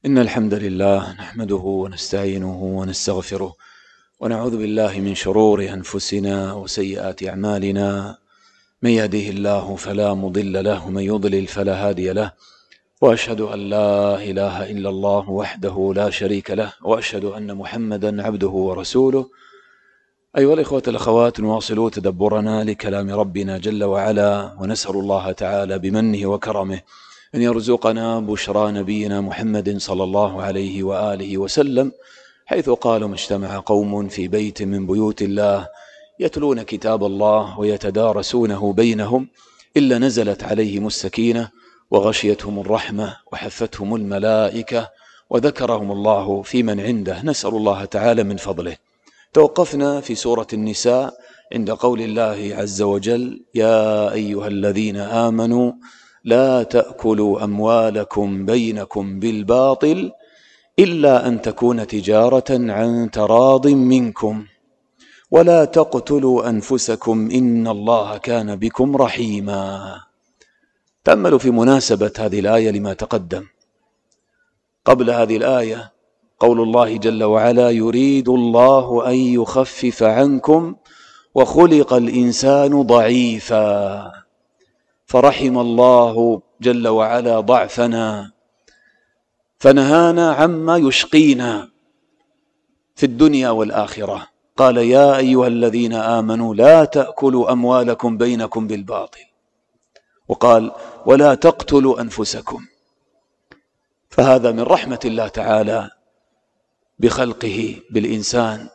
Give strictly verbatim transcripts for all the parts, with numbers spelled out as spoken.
إن الحمد لله نحمده ونستعينه ونستغفره ونعوذ بالله من شرور أنفسنا وسيئات أعمالنا. من يهده الله فلا مضل له ومن يضلل فلا هادي له، وأشهد أن لا إله إلا الله وحده لا شريك له، وأشهد أن محمدا عبده ورسوله. أيها الإخوة الأخوات، نواصل تدبرنا لكلام ربنا جل وعلا، ونسأل الله تعالى بمنه وكرمه أن يرزقنا بشرى نبينا محمد صلى الله عليه وآله وسلم، حيث قال: ما اجتمع قوم في بيت من بيوت الله يتلون كتاب الله ويتدارسونه بينهم إلا نزلت عليهم السكينة وغشيتهم الرحمة وحفتهم الملائكة وذكرهم الله في من عنده. نسأل الله تعالى من فضله. توقفنا في سورة النساء عند قول الله عز وجل: يا أيها الذين آمنوا لا تأكلوا أموالكم بينكم بالباطل إلا أن تكون تجارة عن تراض منكم ولا تقتلوا أنفسكم إن الله كان بكم رحيما. تأملوا في مناسبة هذه الآية لما تقدم. قبل هذه الآية قول الله جل وعلا: يريد الله أن يخفف عنكم وخلق الإنسان ضعيفا، فرحم الله جل وعلا ضعفنا فنهانا عما يشقينا في الدنيا والآخرة. قال: يا أيها الذين آمنوا لا تأكلوا أموالكم بينكم بالباطل، وقال: ولا تقتلوا أنفسكم. فهذا من رحمة الله تعالى بخلقه بالإنسان.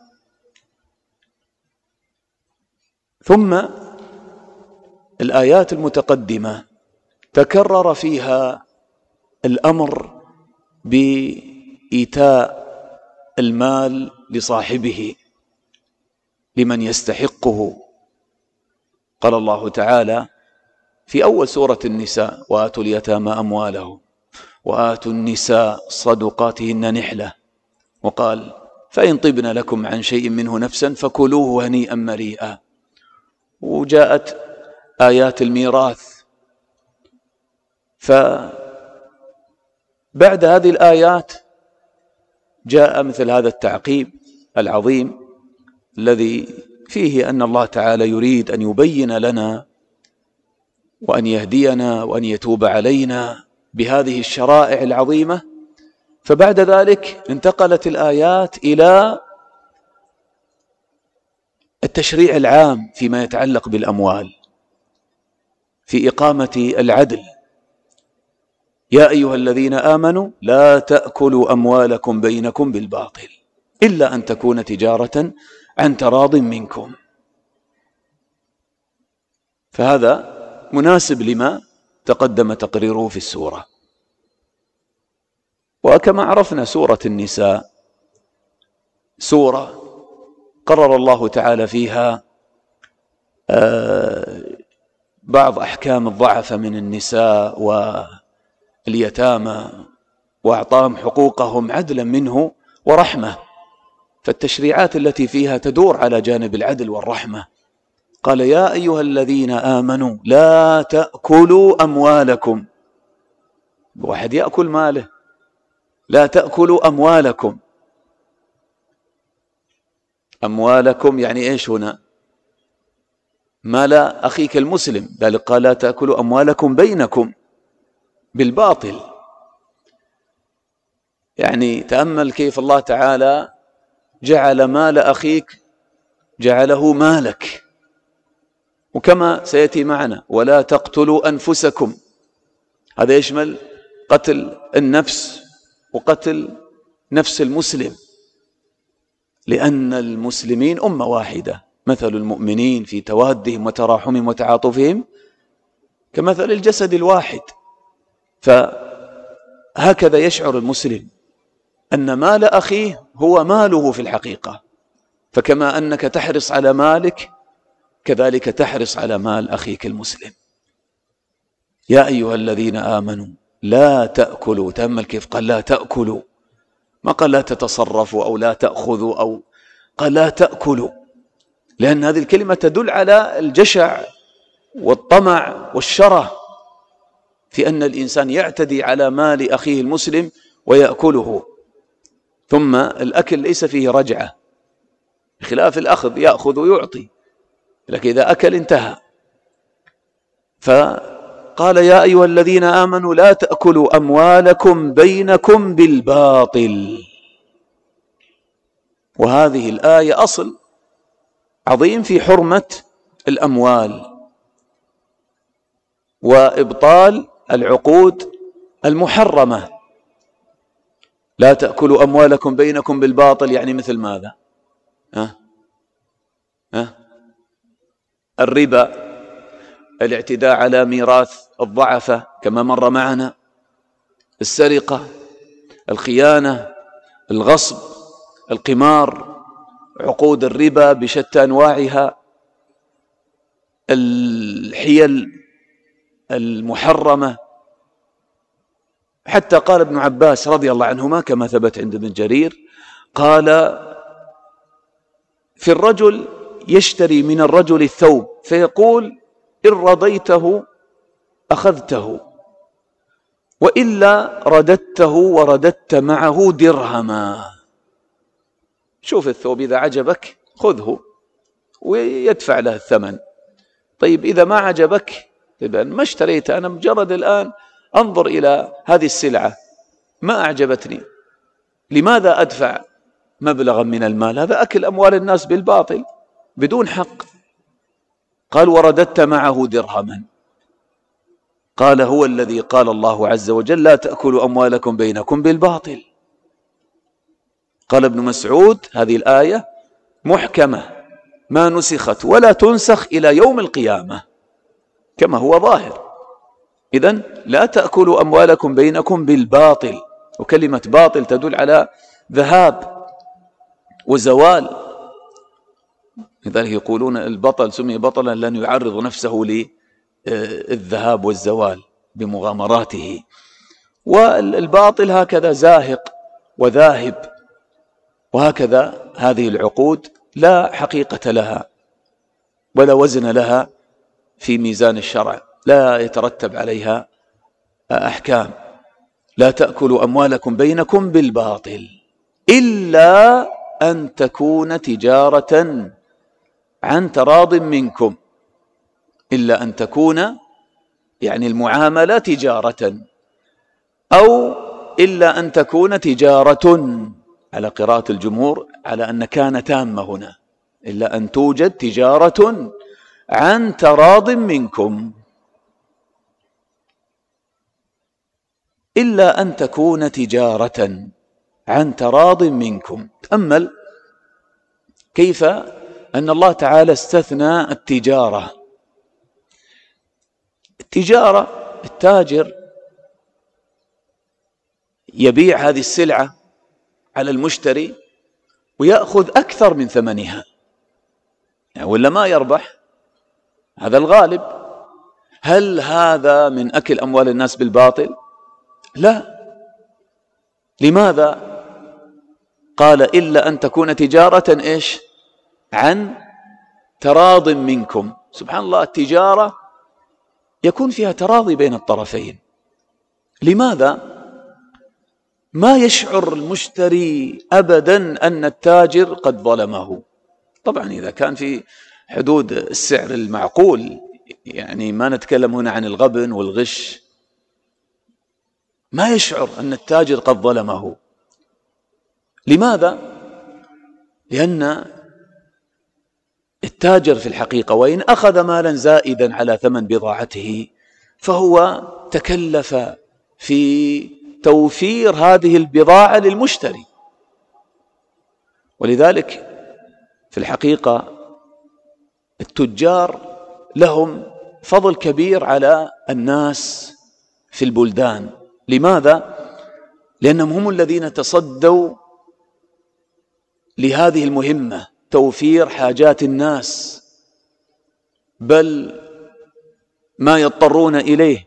ثم الآيات المتقدمة تكرر فيها الأمر بإيتاء المال لصاحبه لمن يستحقه. قال الله تعالى في أول سورة النساء: وآتوا اليتامى أموالهم وآتوا النساء صدقاتهن نحلة، وقال: فإن طبن لكم عن شيء منه نفسا فكلوه هنيئا مريئا. وجاءت آيات الميراث. فبعد هذه الآيات جاء مثل هذا التعقيب العظيم الذي فيه أن الله تعالى يريد أن يبين لنا وأن يهدينا وأن يتوب علينا بهذه الشرائع العظيمة. فبعد ذلك انتقلت الآيات إلى التشريع العام فيما يتعلق بالأموال، في إقامة العدل. يا أيها الذين آمنوا لا تأكلوا أموالكم بينكم بالباطل إلا أن تكون تجارة عن تراض منكم. فهذا مناسب لما تقدم تقريره في السورة. وكما عرفنا سورة النساء سورة قرر الله تعالى فيها بعض أحكام الضعف من النساء واليتامى، وأعطاهم حقوقهم عدلا منه ورحمة. فالتشريعات التي فيها تدور على جانب العدل والرحمة. قال: يا أيها الذين آمنوا لا تأكلوا أموالكم. واحد يأكل ماله. لا تأكلوا أموالكم. أموالكم يعني إيش هنا؟ مال أخيك المسلم. ذلك قال: لا تأكلوا أموالكم بينكم بالباطل. يعني تأمل كيف الله تعالى جعل مال أخيك جعله مالك. وكما سيأتي معنا: ولا تقتلوا أنفسكم. هذا يشمل قتل النفس وقتل نفس المسلم، لأن المسلمين أمة واحدة. مثل المؤمنين في توادهم وتراحمهم وتعاطفهم كمثل الجسد الواحد. فهكذا يشعر المسلم أن مال أخيه هو ماله في الحقيقة. فكما أنك تحرص على مالك كذلك تحرص على مال أخيك المسلم. يا أيها الذين آمنوا لا تأكلوا. تأمل كيف قال: لا تأكلوا، ما قال لا تتصرفوا أو لا تأخذوا، أو قال لا تأكلوا، لأن هذه الكلمة تدل على الجشع والطمع والشره في أن الإنسان يعتدي على مال أخيه المسلم ويأكله، ثم الأكل ليس فيه رجعة بخلاف الأخذ، يأخذ ويعطي، لكن إذا أكل انتهى. فقال يا أيها الذين آمنوا لا تأكلوا أموالكم بينكم بالباطل. وهذه الآية أصل عظيم في حرمة الأموال وإبطال العقود المحرمة. لا تأكلوا أموالكم بينكم بالباطل يعني مثل ماذا؟ ها؟ ها؟ الربا، الاعتداء على ميراث الضعفة كما مر معنا، السرقة، الخيانة، الغصب، القمار، عقود الربا بشتى أنواعها، الحيل المحرمة. حتى قال ابن عباس رضي الله عنهما كما ثبت عند ابن جرير، قال في الرجل يشتري من الرجل الثوب فيقول إن رضيته أخذته وإلا رددته ورددت معه درهما. شوف الثوب إذا عجبك خذه ويدفع له الثمن، طيب إذا ما عجبك إذا ما اشتريت، أنا مجرد الآن أنظر إلى هذه السلعة ما أعجبتني، لماذا أدفع مبلغا من المال؟ هذا أكل أموال الناس بالباطل بدون حق. قال ورددت معه درهما. قال هو الذي قال الله عز وجل لا تأكلوا أموالكم بينكم بالباطل. قال ابن مسعود هذه الآية محكمة ما نسخت ولا تنسخ إلى يوم القيامة كما هو ظاهر. إذن لا تأكلوا أموالكم بينكم بالباطل، وكلمة باطل تدل على ذهاب وزوال، لذلك يقولون البطل سمي بطلا لأن يعرض نفسه للذهاب والزوال بمغامراته. والباطل هكذا زاهق وذاهب، وهكذا هذه العقود لا حقيقة لها ولا وزن لها في ميزان الشرع، لا يترتب عليها أحكام. لا تأكلوا أموالكم بينكم بالباطل إلا أن تكون تجارة عن تراض منكم، إلا أن تكون يعني المعاملة تجارة، أو إلا أن تكون تجارة على قراءة الجمهور على أن كان تامة هنا، إلا أن توجد تجارة عن تراض منكم، إلا أن تكون تجارة عن تراض منكم. تأمل كيف أن الله تعالى استثنى التجارة. التجارة التاجر يبيع هذه السلعة على المشتري ويأخذ أكثر من ثمنها، يعني ولا ما يربح، هذا الغالب. هل هذا من أكل أموال الناس بالباطل؟ لا. لماذا؟ قال إلا أن تكون تجارة إيش؟ عن تراض منكم. سبحان الله، التجارة يكون فيها تراضي بين الطرفين. لماذا؟ ما يشعر المشتري أبدا أن التاجر قد ظلمه، طبعا إذا كان في حدود السعر المعقول، يعني ما نتكلم هنا عن الغبن والغش. ما يشعر أن التاجر قد ظلمه. لماذا؟ لأن التاجر في الحقيقة وإن أخذ مالا زائدا على ثمن بضاعته فهو تكلف في توفير هذه البضاعة للمشتري. ولذلك في الحقيقة التجار لهم فضل كبير على الناس في البلدان. لماذا؟ لأنهم هم الذين تصدوا لهذه المهمة، توفير حاجات الناس، بل ما يضطرون إليه،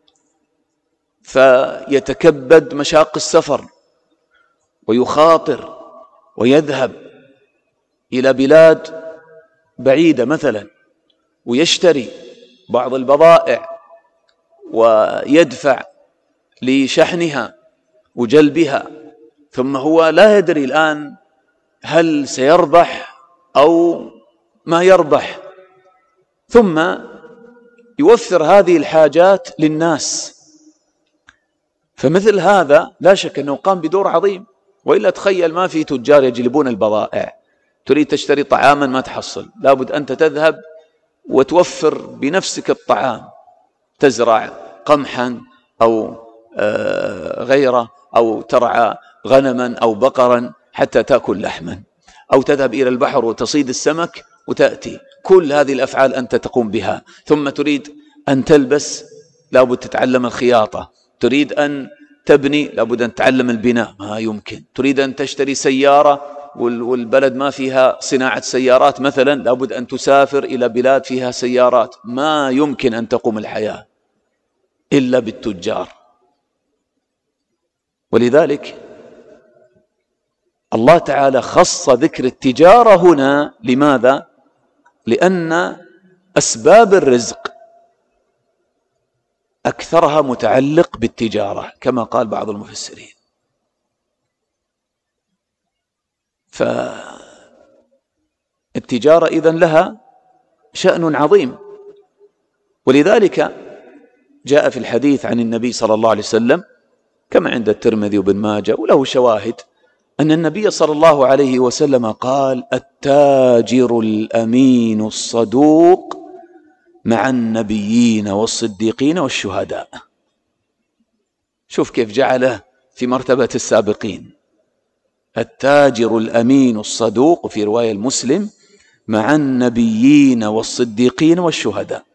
فيتكبد مشاق السفر ويخاطر ويذهب إلى بلاد بعيدة مثلا ويشتري بعض البضائع ويدفع لشحنها وجلبها، ثم هو لا يدري الآن هل سيربح أو ما يربح، ثم يوفر هذه الحاجات للناس. فمثل هذا لا شك أنه قام بدور عظيم. وإلا تخيل ما في تجار يجلبون البضائع، تريد تشتري طعاما ما تحصل، لابد أنت تذهب وتوفر بنفسك الطعام، تزرع قمحا أو غيره، أو ترعى غنما أو بقرا حتى تأكل لحما، أو تذهب إلى البحر وتصيد السمك وتأتي. كل هذه الأفعال أنت تقوم بها. ثم تريد أن تلبس، لابد تتعلم الخياطة. تريد أن تبني، لابد أن تتعلم البناء، ما يمكن. تريد أن تشتري سيارة والبلد ما فيها صناعة سيارات مثلا، لابد أن تسافر إلى بلاد فيها سيارات. ما يمكن أن تقوم الحياة إلا بالتجار. ولذلك الله تعالى خص ذكر التجارة هنا. لماذا؟ لأن أسباب الرزق أكثرها متعلق بالتجارة كما قال بعض المفسرين. فالتجارة إذن لها شأن عظيم. ولذلك جاء في الحديث عن النبي صلى الله عليه وسلم كما عند الترمذي وابن ماجه وله شواهد، أن النبي صلى الله عليه وسلم قال: التاجر الأمين الصدوق مع النبيين والصديقين والشهداء. شوف كيف جعله في مرتبة السابقين. التاجر الأمين الصدوق، في رواية المسلم، مع النبيين والصديقين والشهداء.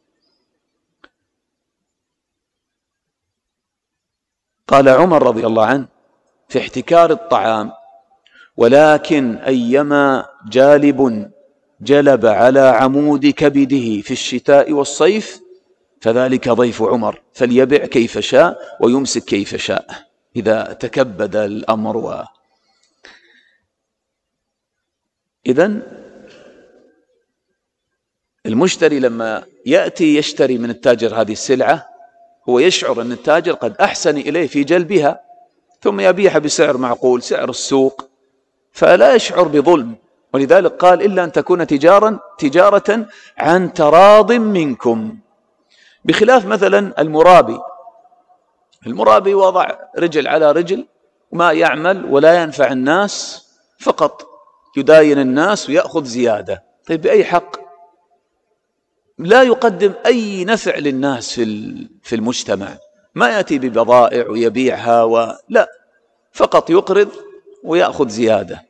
قال عمر رضي الله عنه في احتكار الطعام: ولكن أيما جالب جلب على عمود كبده في الشتاء والصيف فذلك ضيف عمر، فليبع كيف شاء ويمسك كيف شاء إذا تكبد الأمر. و... إذن المشتري لما يأتي يشتري من التاجر هذه السلعة هو يشعر أن التاجر قد أحسن إليه في جلبها، ثم يبيعها بسعر معقول، سعر السوق، فلا يشعر بظلم. ولذلك قال: إلا أن تكون تجارا تجارة عن تراض منكم. بخلاف مثلا المرابي. المرابي وضع رجل على رجل وما يعمل ولا ينفع الناس، فقط يداين الناس ويأخذ زيادة. طيب بأي حق؟ لا يقدم أي نفع للناس في المجتمع، ما يأتي ببضائع ويبيعها ولا، فقط يقرض ويأخذ زيادة.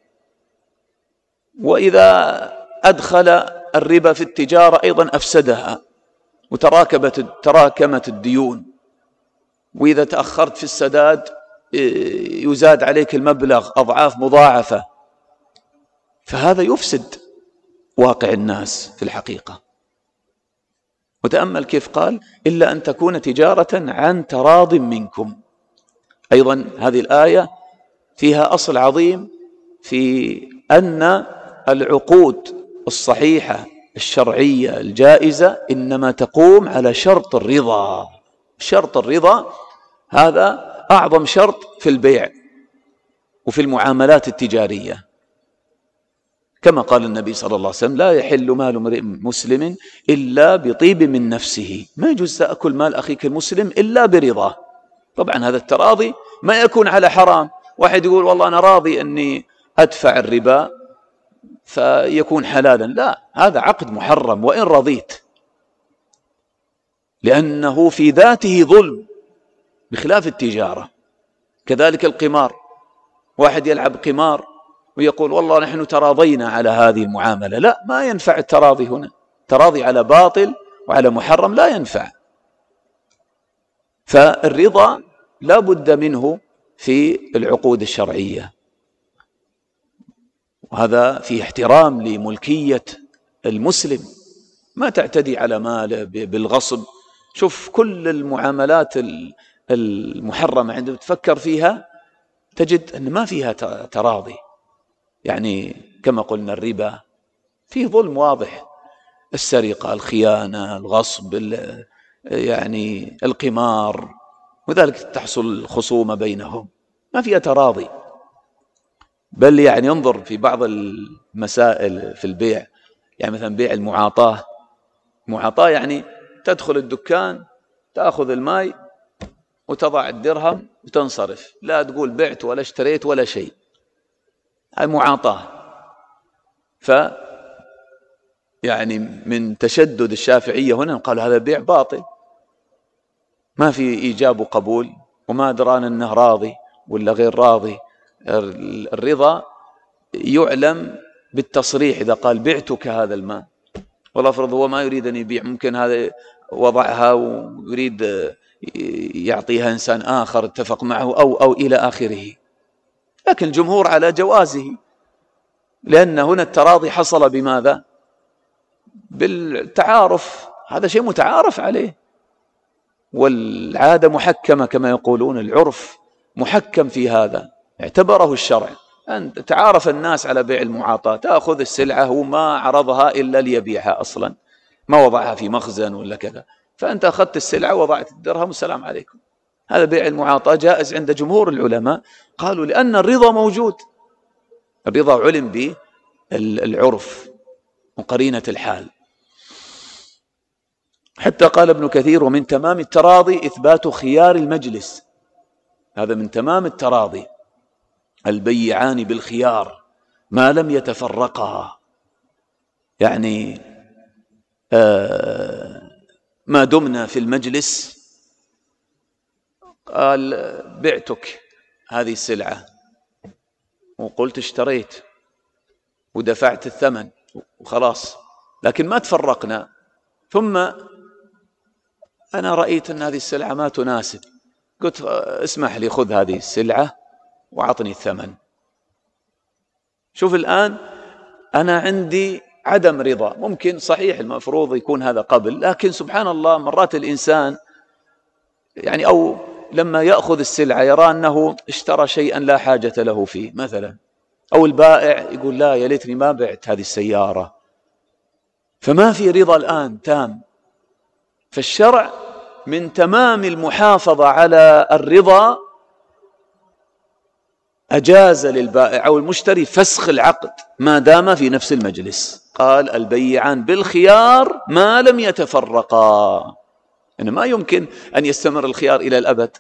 وإذا أدخل الربا في التجارة أيضا أفسدها وتراكبت تراكمت الديون، وإذا تأخرت في السداد يزاد عليك المبلغ أضعاف مضاعفة. فهذا يفسد واقع الناس في الحقيقة. وتأمل كيف قال: إلا أن تكون تجارة عن تراض منكم. أيضا هذه الآية فيها أصل عظيم في أن العقود الصحيحة الشرعية الجائزة إنما تقوم على شرط الرضا. شرط الرضا هذا أعظم شرط في البيع وفي المعاملات التجارية، كما قال النبي صلى الله عليه وسلم: لا يحل مال امرئ مسلم إلا بطيب من نفسه. ما يجوز تأكل مال أخيك المسلم إلا برضاه. طبعا هذا التراضي ما يكون على حرام. واحد يقول: والله أنا راضي أني أدفع الربا فيكون حلالا. لا، هذا عقد محرم وإن رضيت، لأنه في ذاته ظلم بخلاف التجارة. كذلك القمار، واحد يلعب قمار ويقول: والله نحن تراضينا على هذه المعاملة. لا، ما ينفع التراضي هنا. تراضي على باطل وعلى محرم لا ينفع. فالرضا لا بد منه في العقود الشرعية، وهذا في احترام لملكية المسلم. ما تعتدي على ماله بالغصب. شوف كل المعاملات المحرمة عندما تفكر فيها تجد أن ما فيها تراضي. يعني كما قلنا الربا فيه ظلم واضح، السرقة، الخيانة، الغصب، يعني القمار، وذلك تحصل الخصومة بينهم. ما فيها تراضي. بل يعني انظر في بعض المسائل في البيع، يعني مثلا بيع المعاطاة. معاطاة يعني تدخل الدكان تأخذ الماء وتضع الدرهم وتنصرف، لا تقول بعت ولا اشتريت ولا شيء، هاي معاطاة. ف يعني من تشدد الشافعية هنا قالوا هذا بيع باطل، ما في إيجاب وقبول، وما أدرانا أنه راضي ولا غير راضي. الرضا يعلم بالتصريح، إذا قال بعتك هذا الماء، والله فرض هو ما يريد أن يبيع، ممكن هذا وضعها ويريد يعطيها إنسان آخر اتفق معه أو, أو إلى آخره، لكن الجمهور على جوازه، لأن هنا التراضي حصل بماذا؟ بالتعارف، هذا شيء متعارف عليه، والعادة محكمة كما يقولون، العرف محكم في هذا، اعتبره الشرع. أن تعارف الناس على بيع المعاطاة، تأخذ السلعة وما عرضها إلا ليبيعها أصلا، ما وضعها في مخزن ولا كذا، فأنت أخذت السلعة وضعت الدرهم والسلام عليكم. هذا بيع المعاطاة جائز عند جمهور العلماء، قالوا لأن الرضا موجود، الرضا علم بالعرف وقرينة الحال. حتى قال ابن كثير ومن تمام التراضي إثبات خيار المجلس، هذا من تمام التراضي، البيعان بالخيار ما لم يتفرقا، يعني آه ما دمنا في المجلس. قال بعتك هذه السلعة وقلت اشتريت ودفعت الثمن وخلاص، لكن ما تفرقنا، ثم أنا رأيت أن هذه السلعة ما تناسب، قلت اسمح لي خذ هذه السلعة وعطني الثمن. شوف الآن أنا عندي عدم رضا، ممكن صحيح المفروض يكون هذا قبل، لكن سبحان الله مرات الإنسان يعني أو لما يأخذ السلعة يرى أنه اشترى شيئا لا حاجة له فيه مثلا، أو البائع يقول لا يا ليتني ما بعت هذه السيارة، فما في رضا الآن تام. فالشرع من تمام المحافظة على الرضا أجاز للبائع أو المشتري فسخ العقد ما دام في نفس المجلس. قال البيعان بالخيار ما لم يتفرقا، إنه ما يمكن أن يستمر الخيار إلى الأبد،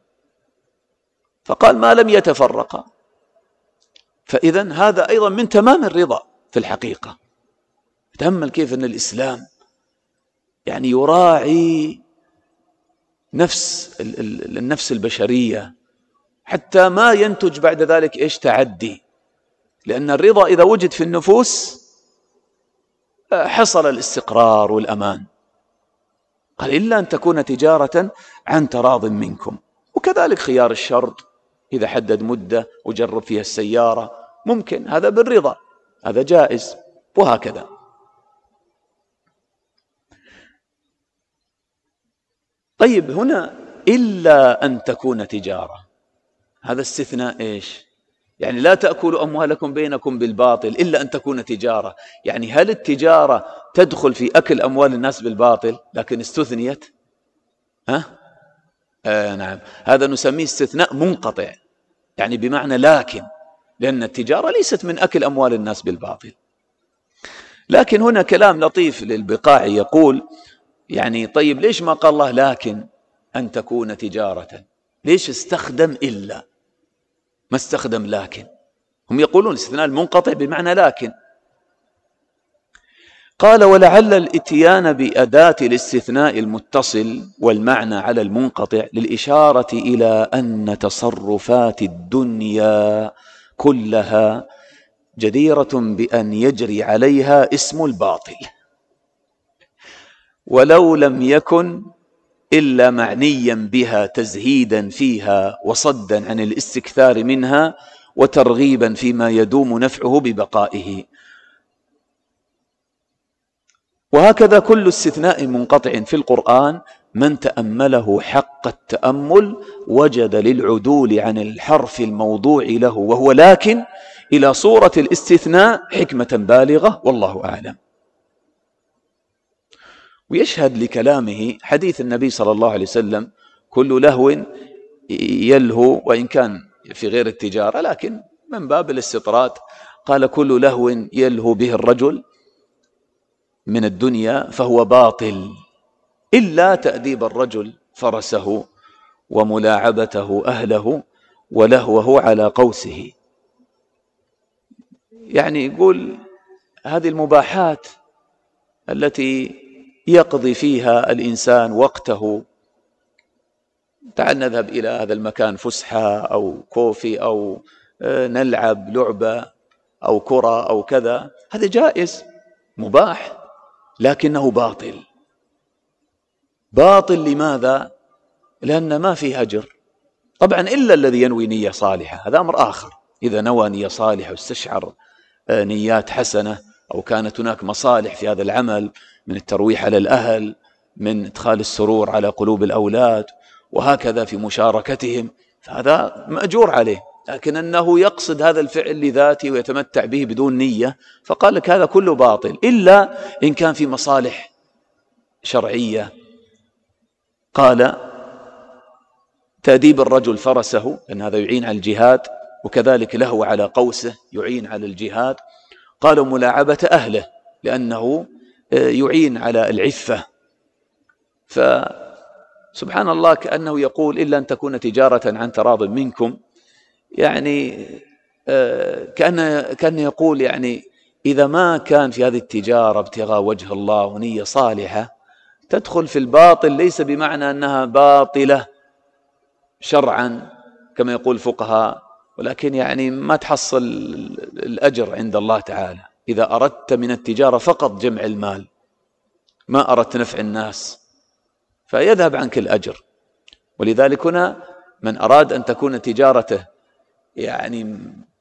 فقال ما لم يتفرقا. فإذن هذا أيضا من تمام الرضا في الحقيقة. تأمل كيف أن الإسلام يعني يراعي نفس النفس البشرية حتى ما ينتج بعد ذلك إيش تعدي، لأن الرضا إذا وجد في النفوس حصل الاستقرار والأمان. قال إلا أن تكون تجارة عن تراض منكم. وكذلك خيار الشرط إذا حدد مدة وجرب فيها السيارة ممكن، هذا بالرضا، هذا جائز، وهكذا. طيب هنا إلا أن تكون تجارة، هذا استثناء إيش؟ يعني لا تأكلوا أموالكم بينكم بالباطل إلا أن تكون تجارة. يعني هل التجارة تدخل في أكل أموال الناس بالباطل لكن استثنيت؟ ها؟ آه نعم، هذا نسميه استثناء منقطع، يعني بمعنى لكن، لأن التجارة ليست من أكل أموال الناس بالباطل. لكن هنا كلام لطيف للبقاعي يقول يعني طيب ليش ما قال الله لكن أن تكون تجارة؟ ليش استخدم إلا ما استخدم لكن؟ هم يقولون الاستثناء المنقطع بمعنى لكن. قال ولعل الاتيان بأداة الاستثناء المتصل والمعنى على المنقطع للإشارة إلى أن تصرفات الدنيا كلها جديرة بأن يجري عليها اسم الباطل، ولو لم يكن إلا معنيا بها تزهيدا فيها وصدا عن الاستكثار منها وترغيبا فيما يدوم نفعه ببقائه. وهكذا كل استثناء منقطع في القرآن من تأمله حق التأمل وجد للعدول عن الحرف الموضوع له وهو لكن إلى صورة الاستثناء حكمة بالغة، والله أعلم. ويشهد لكلامه حديث النبي صلى الله عليه وسلم كل لهو يلهو، وإن كان في غير التجارة، لكن من باب الاستطراد قال كل لهو يلهو به الرجل من الدنيا فهو باطل إلا تأديب الرجل فرسه وملاعبته أهله ولهوه على قوسه. يعني يقول هذه المباحات التي يقضي فيها الإنسان وقته، تعال نذهب إلى هذا المكان فسحة أو كوفي أو نلعب لعبة أو كرة أو كذا، هذا جائز مباح لكنه باطل. باطل لماذا؟ لأن ما فيه أجر طبعا إلا الذي ينوي نية صالحة، هذا أمر آخر. إذا نوى نية صالحة واستشعر نيات حسنة أو كانت هناك مصالح في هذا العمل من الترويح على الأهل، من إدخال السرور على قلوب الأولاد، وهكذا في مشاركتهم، فهذا مأجور عليه. لكن أنه يقصد هذا الفعل لذاته ويتمتع به بدون نية، فقال لك هذا كله باطل إلا إن كان في مصالح شرعية. قال تأديب الرجل فرسه لأن هذا يعين على الجهاد، وكذلك له على قوسه يعين على الجهاد. قالوا ملاعبة أهله لأنه يعين على العفة. فسبحان الله كأنه يقول إلا أن تكون تجارة عن تراض منكم، يعني كأنه, كأنه يقول يعني إذا ما كان في هذه التجارة ابتغاء وجه الله ونية صالحة تدخل في الباطل، ليس بمعنى أنها باطلة شرعا كما يقول الفقهاء، ولكن يعني ما تحصل الأجر عند الله تعالى. إذا أردت من التجارة فقط جمع المال ما أردت نفع الناس فيذهب عنك الأجر. ولذلك هنا من أراد أن تكون تجارته يعني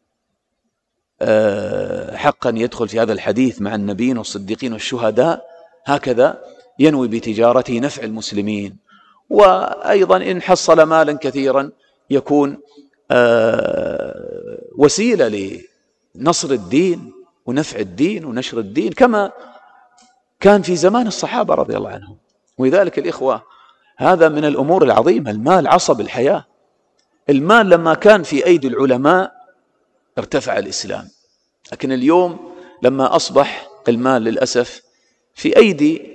حقا يدخل في هذا الحديث مع النبيين والصديقين والشهداء، هكذا ينوي بتجارته نفع المسلمين. وأيضا إن حصل مالا كثيرا يكون وسيلة لنصر الدين ونفع الدين ونشر الدين كما كان في زمان الصحابة رضي الله عنهم. ولذلك الإخوة هذا من الأمور العظيمة، المال عصب الحياة. المال لما كان في أيدي العلماء ارتفع الإسلام، لكن اليوم لما أصبح المال للأسف في أيدي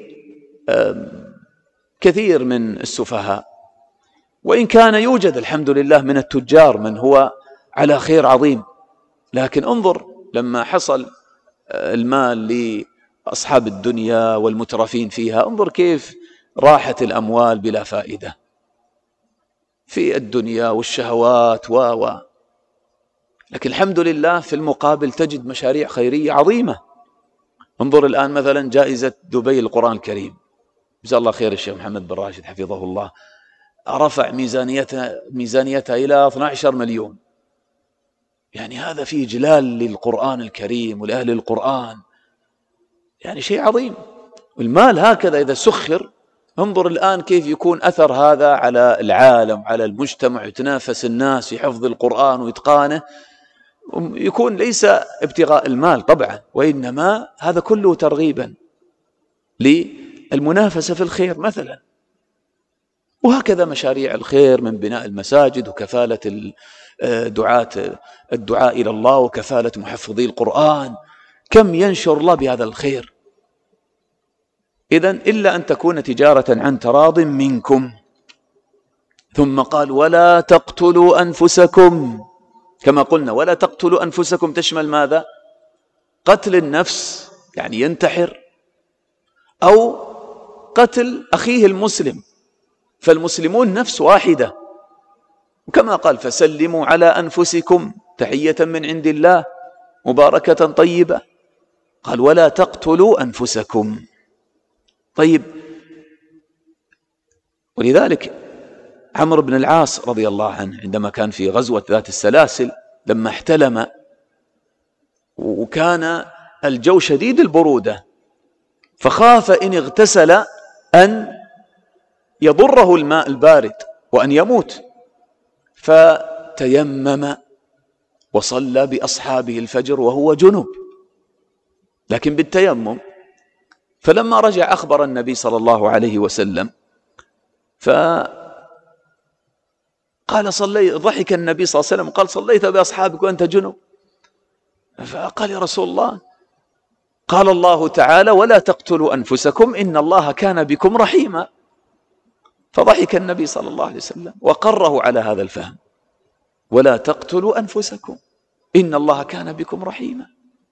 كثير من السفهاء، وإن كان يوجد الحمد لله من التجار من هو على خير عظيم، لكن انظر لما حصل المال لأصحاب الدنيا والمترفين فيها، انظر كيف راحت الأموال بلا فائدة في الدنيا والشهوات و و لكن الحمد لله في المقابل تجد مشاريع خيرية عظيمة. انظر الآن مثلا جائزة دبي القرآن الكريم، جزاه الله خير الشيخ محمد بن راشد حفظه الله، رفع ميزانيتها, ميزانيتها إلى اثني عشر مليون. يعني هذا فيه إجلال للقرآن الكريم ولأهل القرآن، يعني شيء عظيم. والمال هكذا إذا سخر، انظر الآن كيف يكون أثر هذا على العالم على المجتمع، يتنافس الناس في حفظ القرآن وإتقانه، يكون ليس ابتغاء المال طبعا، وإنما هذا كله ترغيبا للمنافسة في الخير مثلا. وهكذا مشاريع الخير من بناء المساجد وكفالة الدعاة الدعاء إلى الله وكفالة محفظي القرآن، كم ينشر الله بهذا الخير. إذن إلا أن تكون تجارة عن تراض منكم. ثم قال ولا تقتلوا أنفسكم، كما قلنا ولا تقتلوا أنفسكم تشمل ماذا؟ قتل النفس يعني ينتحر، أو قتل أخيه المسلم، فالمسلمون نفس واحدة، وكما قال فسلموا على أنفسكم تحية من عند الله مباركة طيبة. قال ولا تقتلوا أنفسكم. طيب، ولذلك عمرو بن العاص رضي الله عنه عندما كان في غزوة ذات السلاسل لما احتلم وكان الجو شديد البرودة، فخاف إن اغتسل أن يضره الماء البارد وأن يموت، فتيمم وصلى بأصحابه الفجر وهو جنب، لكن بالتيمم. فلما رجع أخبر النبي صلى الله عليه وسلم، فقال قال صليت، ضحك النبي صلى الله عليه وسلم قال صليت بأصحابك وأنت جنب؟ فقال يا رسول الله، قال الله تعالى ولا تقتلوا أنفسكم إن الله كان بكم رحيما. فضحك النبي صلى الله عليه وسلم وقره على هذا الفهم، ولا تقتلوا أنفسكم إن الله كان بكم رحيما.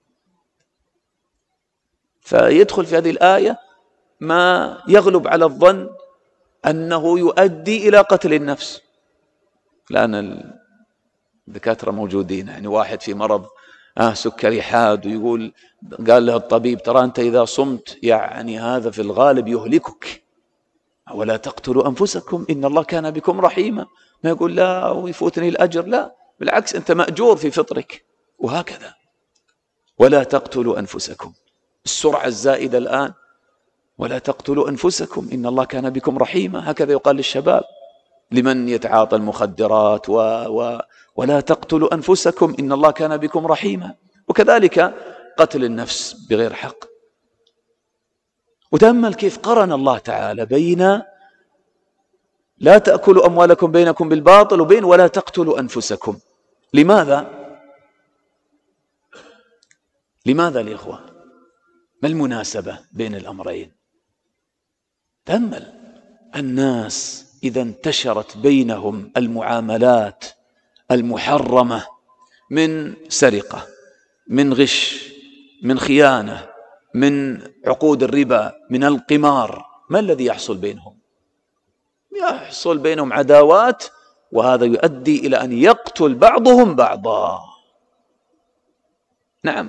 فيدخل في هذه الآية ما يغلب على الظن أنه يؤدي إلى قتل النفس. الآن الدكاترة موجودين، يعني واحد في مرض آه سكري حاد ويقول، قال له الطبيب ترى أنت إذا صمت يعني هذا في الغالب يهلكك، ولا تقتلوا أنفسكم إن الله كان بكم رحيما. ما يقول لا ويفوتني الأجر، لا بالعكس أنت مأجور في فطرك. وهكذا ولا تقتلوا أنفسكم، السرعة الزائدة الآن ولا تقتلوا أنفسكم إن الله كان بكم رحيما، هكذا يقال للشباب لمن يتعاطى المخدرات و... و... ولا تقتلوا أنفسكم إن الله كان بكم رحيما. وكذلك قتل النفس بغير حق. وتأمل كيف قرن الله تعالى بين لا تأكلوا أموالكم بينكم بالباطل وبين ولا تقتلوا أنفسكم. لماذا؟ لماذا الإخوة؟ ما المناسبة بين الأمرين؟ تأمل الناس إذا انتشرت بينهم المعاملات المحرمة من سرقة، من غش، من خيانة، من عقود الربا، من القمار، ما الذي يحصل بينهم؟ يحصل بينهم عداوات، وهذا يؤدي إلى أن يقتل بعضهم بعضا. نعم.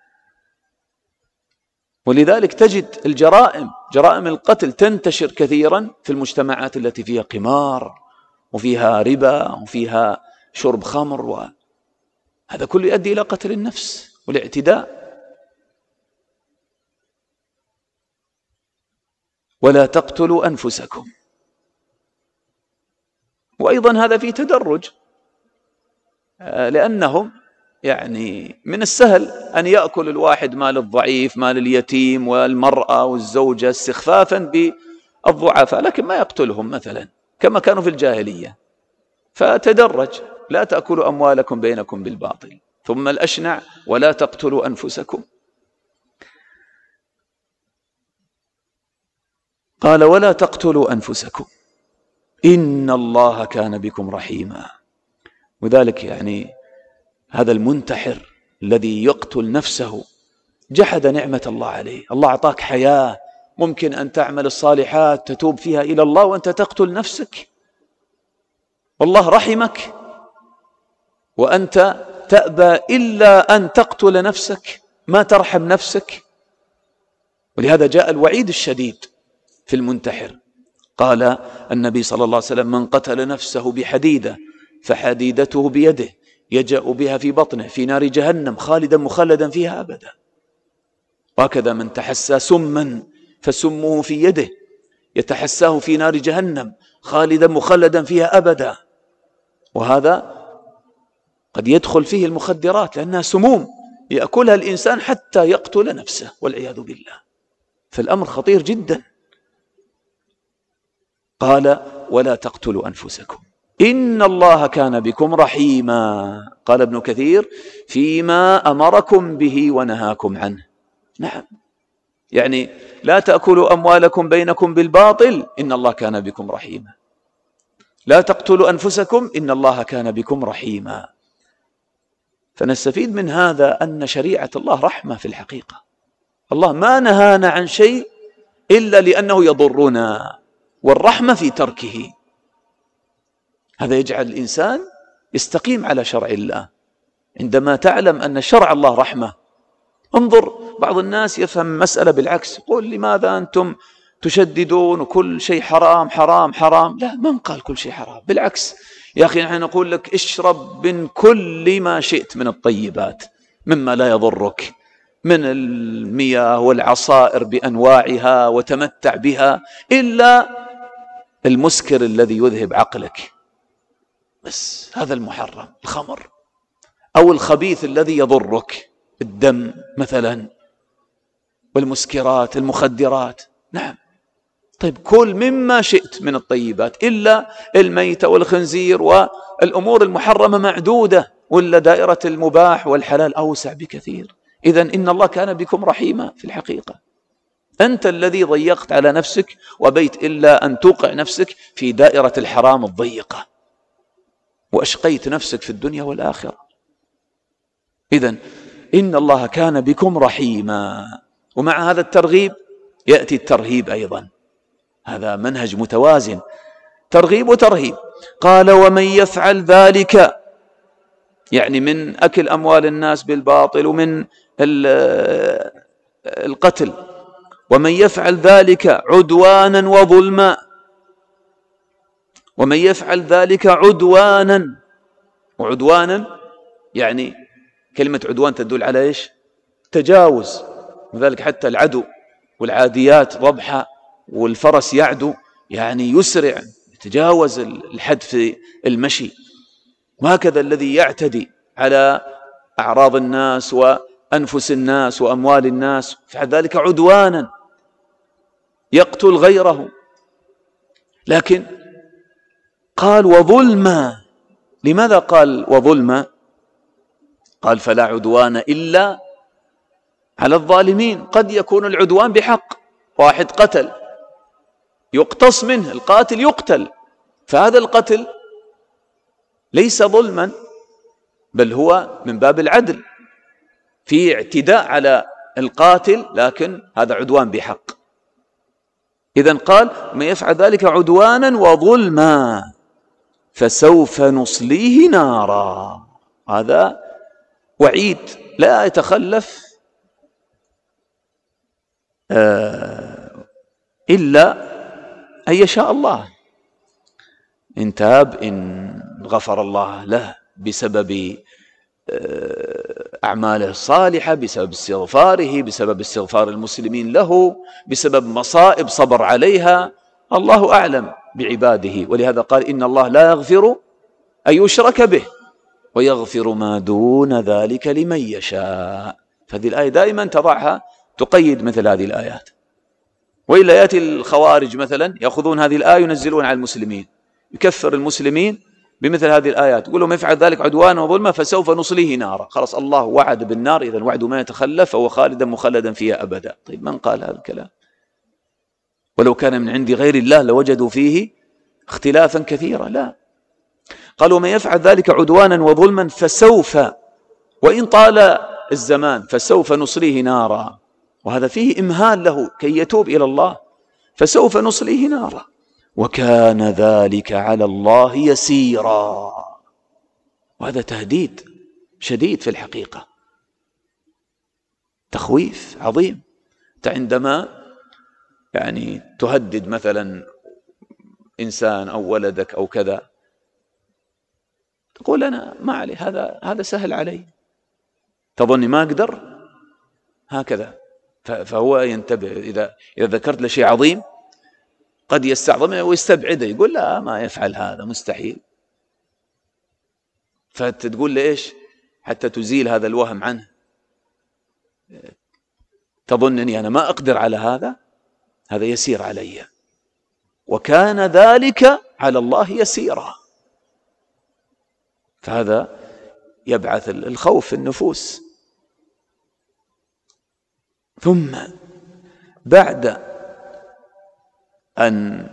ولذلك تجد الجرائم، جرائم القتل تنتشر كثيرا في المجتمعات التي فيها قمار وفيها ربا وفيها شرب خمر، وهذا كله يؤدي إلى قتل النفس والاعتداء. ولا تقتلوا أنفسكم. وأيضا هذا في تدرج، لأنهم يعني من السهل أن يأكل الواحد مال الضعيف، مال اليتيم والمرأة والزوجة استخفافا بالضعفاء، لكن ما يقتلهم مثلا كما كانوا في الجاهلية. فتدرج، لا تأكلوا أموالكم بينكم بالباطل، ثم الأشنع ولا تقتلوا أنفسكم. قال ولا تقتلوا أنفسكم إن الله كان بكم رحيما. وذلك يعني هذا المنتحر الذي يقتل نفسه جحد نعمة الله عليه. الله أعطاك حياة، ممكن أن تعمل الصالحات تتوب فيها إلى الله وأنت تقتل نفسك، والله رحمك وأنت تأبى إلا أن تقتل نفسك، ما ترحم نفسك. ولهذا جاء الوعيد الشديد في المنتحر. قال النبي صلى الله عليه وسلم من قتل نفسه بحديدة فحديدته بيده يجأ بها في بطنه في نار جهنم خالدا مخلدا فيها أبدا. وهكذا من تحسى سما فسمه في يده يتحساه في نار جهنم خالدا مخلدا فيها أبدا. وهذا قد يدخل فيه المخدرات لأنها سموم يأكلها الإنسان حتى يقتل نفسه والعياذ بالله. فالأمر خطير جدا. قال ولا تقتلوا أنفسكم إن الله كان بكم رحيما. قال ابن كثير فيما أمركم به ونهاكم عنه. نعم، يعني لا تأكلوا أموالكم بينكم بالباطل إن الله كان بكم رحيما، لا تقتلوا أنفسكم إن الله كان بكم رحيما. فنستفيد من هذا أن شريعة الله رحمة في الحقيقة. الله ما نهانا عن شيء إلا لأنه يضرنا، والرحمة في تركه. هذا يجعل الإنسان يستقيم على شرع الله عندما تعلم أن شرع الله رحمة. انظر، بعض الناس يفهم مسألة بالعكس، يقول لماذا أنتم تشددون وكل شيء حرام حرام حرام؟ لا، من قال كل شيء حرام؟ بالعكس يا أخي نحن نقول لك اشرب من كل ما شئت من الطيبات مما لا يضرك، من المياه والعصائر بأنواعها وتمتع بها، إلا المسكر الذي يذهب عقلك، بس هذا المحرم، الخمر، أو الخبيث الذي يضرك، الدم مثلا، والمسكرات المخدرات. نعم، طيب كل مما شئت من الطيبات إلا الميت والخنزير والأمور المحرمة معدودة، ولا دائرة المباح والحلال أوسع بكثير. إذن إن الله كان بكم رحيما في الحقيقة. أنت الذي ضيقت على نفسك وبيت إلا أن توقع نفسك في دائرة الحرام الضيقة، وأشقيت نفسك في الدنيا والآخرة. إذن إن الله كان بكم رحيما. ومع هذا الترغيب يأتي الترهيب أيضا، هذا منهج متوازن، ترغيب وترهيب. قال ومن يفعل ذلك، يعني من أكل أموال الناس بالباطل ومن القتل، ومن يفعل ذلك عدوانا وظلما، ومن يفعل ذلك عدوانا، وعدوانا يعني كلمة عدوان تدل على إيش؟ تجاوز. وذلك حتى العدو والعاديات ضبحا والفرس يعدو، يعني يسرع يتجاوز الحد في المشي. وهكذا الذي يعتدي على أعراض الناس وأنفس الناس وأموال الناس فعل ذلك عدوانا، يقتل غيره. لكن قال وظلما. لماذا قال وظلما؟ قال فلا عدوان إلا على الظالمين. قد يكون العدوان بحق، واحد قتل يقتص منه، القاتل يقتل، فهذا القتل ليس ظلما بل هو من باب العدل، في اعتداء على القاتل، لكن هذا عدوان بحق. إذن قال من يفعل ذلك عدوانا وظلما فسوف نصليه نارا. هذا وعيد لا يتخلف إلا أن يشاء الله. إن تاب، إن غفر الله له بسبب أعماله الصالحة، بسبب استغفاره، بسبب استغفار المسلمين له، بسبب مصائب صبر عليها، الله أعلم بعباده. ولهذا قال إن الله لا يغفر أن يشرك به ويغفر ما دون ذلك لمن يشاء. فهذه الآية دائما تضعها تقيد مثل هذه الآيات، وإلا يأتي الخوارج مثلا يأخذون هذه الآية ينزلون على المسلمين، يكفر المسلمين بمثل هذه الآيات، يقول لهم يفعل ذلك عدوانا وظلما فسوف نصليه نارا. خلاص الله وعد بالنار، إذا الوعد ما يتخلف فهو خالدا مخلدا فيها أبدا. طيب من قال هذا الكلام؟ ولو كان من عند غير الله لوجدوا فيه اختلافا كثيرا. لا، قالوا من يفعل ذلك عدوانا وظلما فسوف، وإن طال الزمان، فسوف نصليه نارا، وهذا فيه إمهال له كي يتوب إلى الله. فسوف نصليه نارا وكان ذلك على الله يسيرا. وهذا تهديد شديد في الحقيقة، تخويف عظيم. أنت عندما يعني تهدد مثلا إنسان أو ولدك أو كذا، تقول أنا ما علي، هذا هذا سهل علي، تظني ما أقدر، هكذا. فهو ينتبه، إذا إذا ذكرت له شيء عظيم قد يستعظمه ويستبعده، يقول لا ما يفعل هذا، مستحيل. فتقول له إيش حتى تزيل هذا الوهم عنه؟ تظنني أنا ما أقدر على هذا، هذا يسير علي، وكان ذلك على الله يسيرا. فهذا يبعث الخوف في النفوس. ثم بعد أن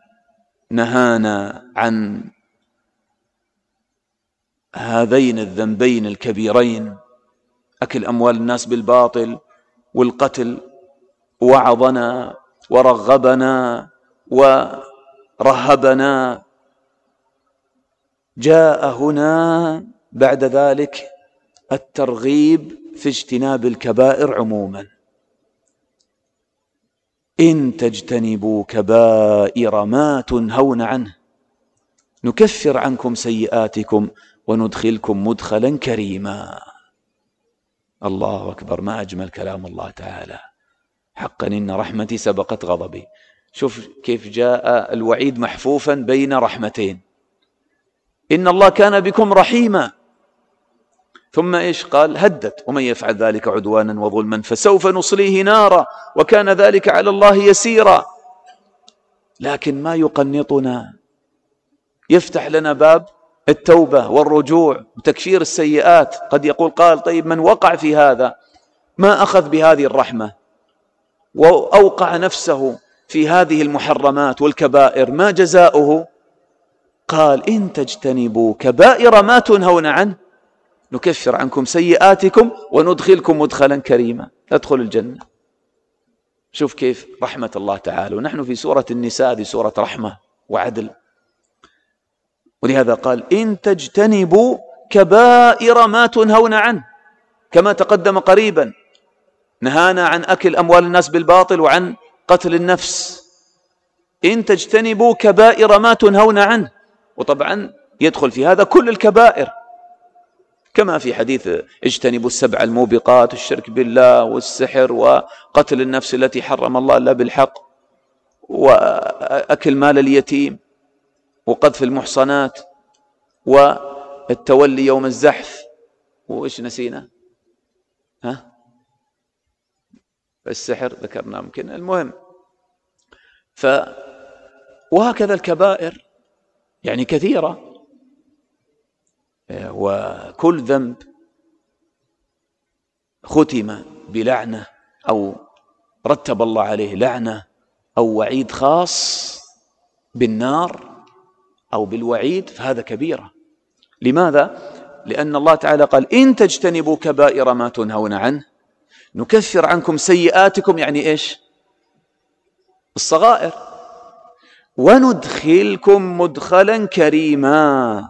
نهانا عن هذين الذنبين الكبيرين، أكل أموال الناس بالباطل والقتل، وعظنا ورغبنا ورهبنا، جاء هنا بعد ذلك الترغيب في اجتناب الكبائر عموما. إن تجتنبوا كبائر ما تنهون عنه نكفر عنكم سيئاتكم وندخلكم مدخلا كريما. الله أكبر، ما أجمل كلام الله تعالى. حقا إن رحمتي سبقت غضبي. شوف كيف جاء الوعيد محفوفا بين رحمتين، إن الله كان بكم رحيما، ثم إيش قال؟ هدد ومن يفعل ذلك عدوانا وظلما فسوف نصليه نارا وكان ذلك على الله يسيرا. لكن ما يقنطنا، يفتح لنا باب التوبة والرجوع وتكفير السيئات. قد يقول قال طيب من وقع في هذا ما أخذ بهذه الرحمة وأوقع نفسه في هذه المحرمات والكبائر ما جزاؤه؟ قال إن تجتنبوا كبائر ما تنهون عنه نكفر عنكم سيئاتكم وندخلكم مدخلا كريما، ادخل الجنة. شوف كيف رحمة الله تعالى. ونحن في سورة النساء، هذه سورة رحمة وعدل، ولهذا قال إن تجتنبوا كبائر ما تنهون عنه، كما تقدم قريبا نهانا عن أكل أموال الناس بالباطل وعن قتل النفس. إن تجتنبوا كبائر ما تنهون عنه، وطبعا يدخل في هذا كل الكبائر، كما في حديث اجتنبوا السبع الموبقات، الشرك بالله والسحر وقتل النفس التي حرم الله إلا بالحق وأكل مال اليتيم وقذف المحصنات والتولي يوم الزحف، وإيش نسينا؟ ها؟ السحر ذكرنا ممكن. المهم ف وهكذا الكبائر يعني كثيرة، وكل ذنب ختم بلعنة أو رتب الله عليه لعنة أو وعيد خاص بالنار أو بالوعيد فهذا كبيرة. لماذا؟ لأن الله تعالى قال إن تجتنبوا كبائر ما تنهون عنه نكفر عنكم سيئاتكم، يعني إيش؟ الصغائر، وندخلكم مدخلا كريما،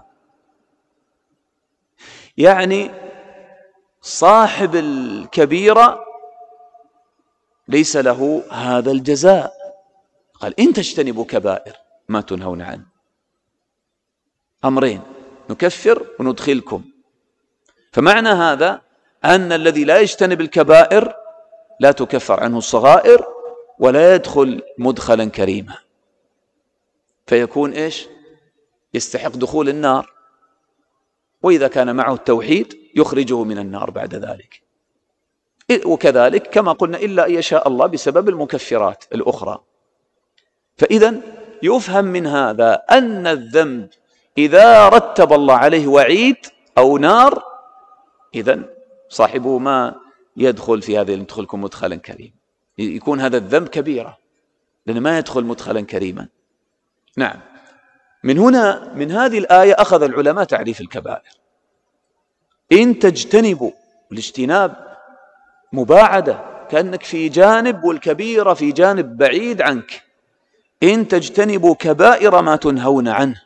يعني صاحب الكبيرة ليس له هذا الجزاء. قال إن تجتنبوا كبائر ما تنهون عنه، أمرين، نكفر وندخلكم. فمعنى هذا أن الذي لا يجتنب الكبائر لا تكفر عنه الصغائر ولا يدخل مدخلا كريما، فيكون إيش؟ يستحق دخول النار، وإذا كان معه التوحيد يخرجه من النار بعد ذلك. وكذلك كما قلنا إلا أن يشاء الله بسبب المكفرات الأخرى. فإذا يفهم من هذا أن الذنب إذا رتب الله عليه وعيد أو نار إذن صاحبه ما يدخل في هذه يدخلكم مدخلا كريما، يكون هذا الذنب كبيرة لأنه ما يدخل مدخلا كريما. نعم، من هنا من هذه الآية أخذ العلماء تعريف الكبائر. إن تجتنبوا، الاجتناب مباعدة، كأنك في جانب والكبيرة في جانب بعيد عنك. إن تجتنبوا كبائر ما تنهون عنه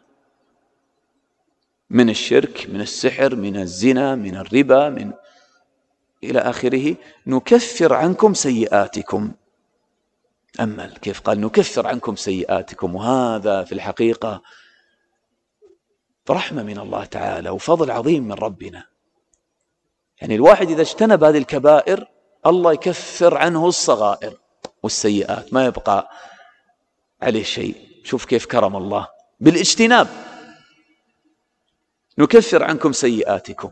من الشرك، من السحر، من الزنا، من الربا، من إلى آخره، نكفر عنكم سيئاتكم. أمل كيف قال نكفر عنكم سيئاتكم، وهذا في الحقيقة رحمة من الله تعالى وفضل عظيم من ربنا. يعني الواحد إذا اجتنب هذه الكبائر الله يكفر عنه الصغائر والسيئات، ما يبقى عليه شيء. شوف كيف كرم الله بالاجتناب. نكفر عنكم سيئاتكم،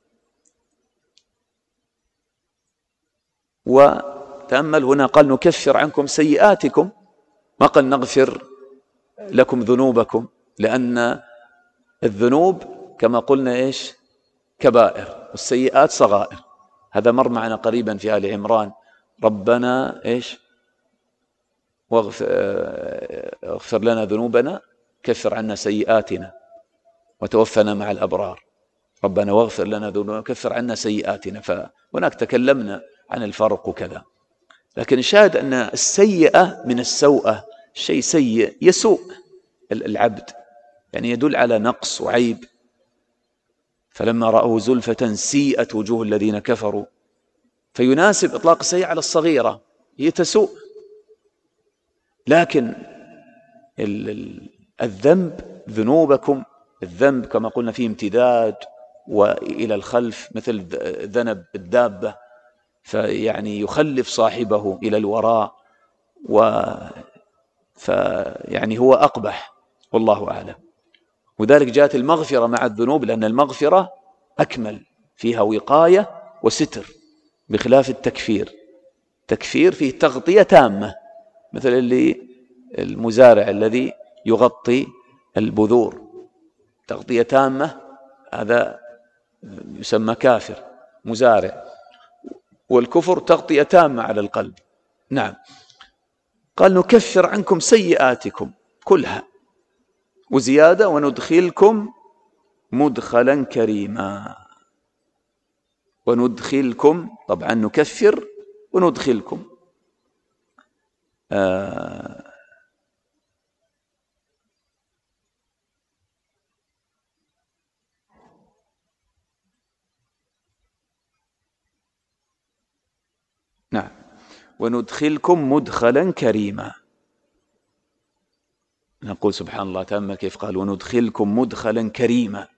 وتأمل هنا قال نكفر عنكم سيئاتكم، ما قال نغفر لكم ذنوبكم، لأن الذنوب كما قلنا إيش؟ كبائر، والسيئات صغائر. هذا مر معنا قريبا في آل عمران، ربنا إيش؟ واغفر لنا ذنوبنا كفر عنا سيئاتنا وتوفنا مع الأبرار. ربنا واغفر لنا ذنوبنا كفر عنا سيئاتنا. فهناك تكلمنا عن الفرق وكذا، لكن الشاهد أن السيئة من السوءة، شيء سيء يسوء العبد، يعني يدل على نقص وعيب. فلما رأوا زلفة سيئت وجوه الذين كفروا، فيناسب إطلاق السيئة على الصغيرة، هي تسوء. لكن الذنب، ذنوبكم، الذنب كما قلنا فيه امتداد وإلى الخلف مثل ذنب الدابة، فيعني يخلف صاحبه إلى الوراء، و فيعني هو أقبح، والله أعلم. وذلك جاءت المغفرة مع الذنوب، لأن المغفرة أكمل، فيها وقاية وستر، بخلاف التكفير. تكفير فيه تغطية تامة، مثل اللي المزارع الذي يغطي البذور تغطية تامة هذا يسمى كافر مزارع، والكفر تغطية تامة على القلب. نعم. قال نكفر عنكم سيئاتكم كلها وزيادة وندخلكم مدخلا كريما. وندخلكم طبعا نكفر وندخلكم آه نعم وندخلكم مدخلا كريما. نقول سبحان الله تأمل كيف قال وندخلكم مدخلا كريما،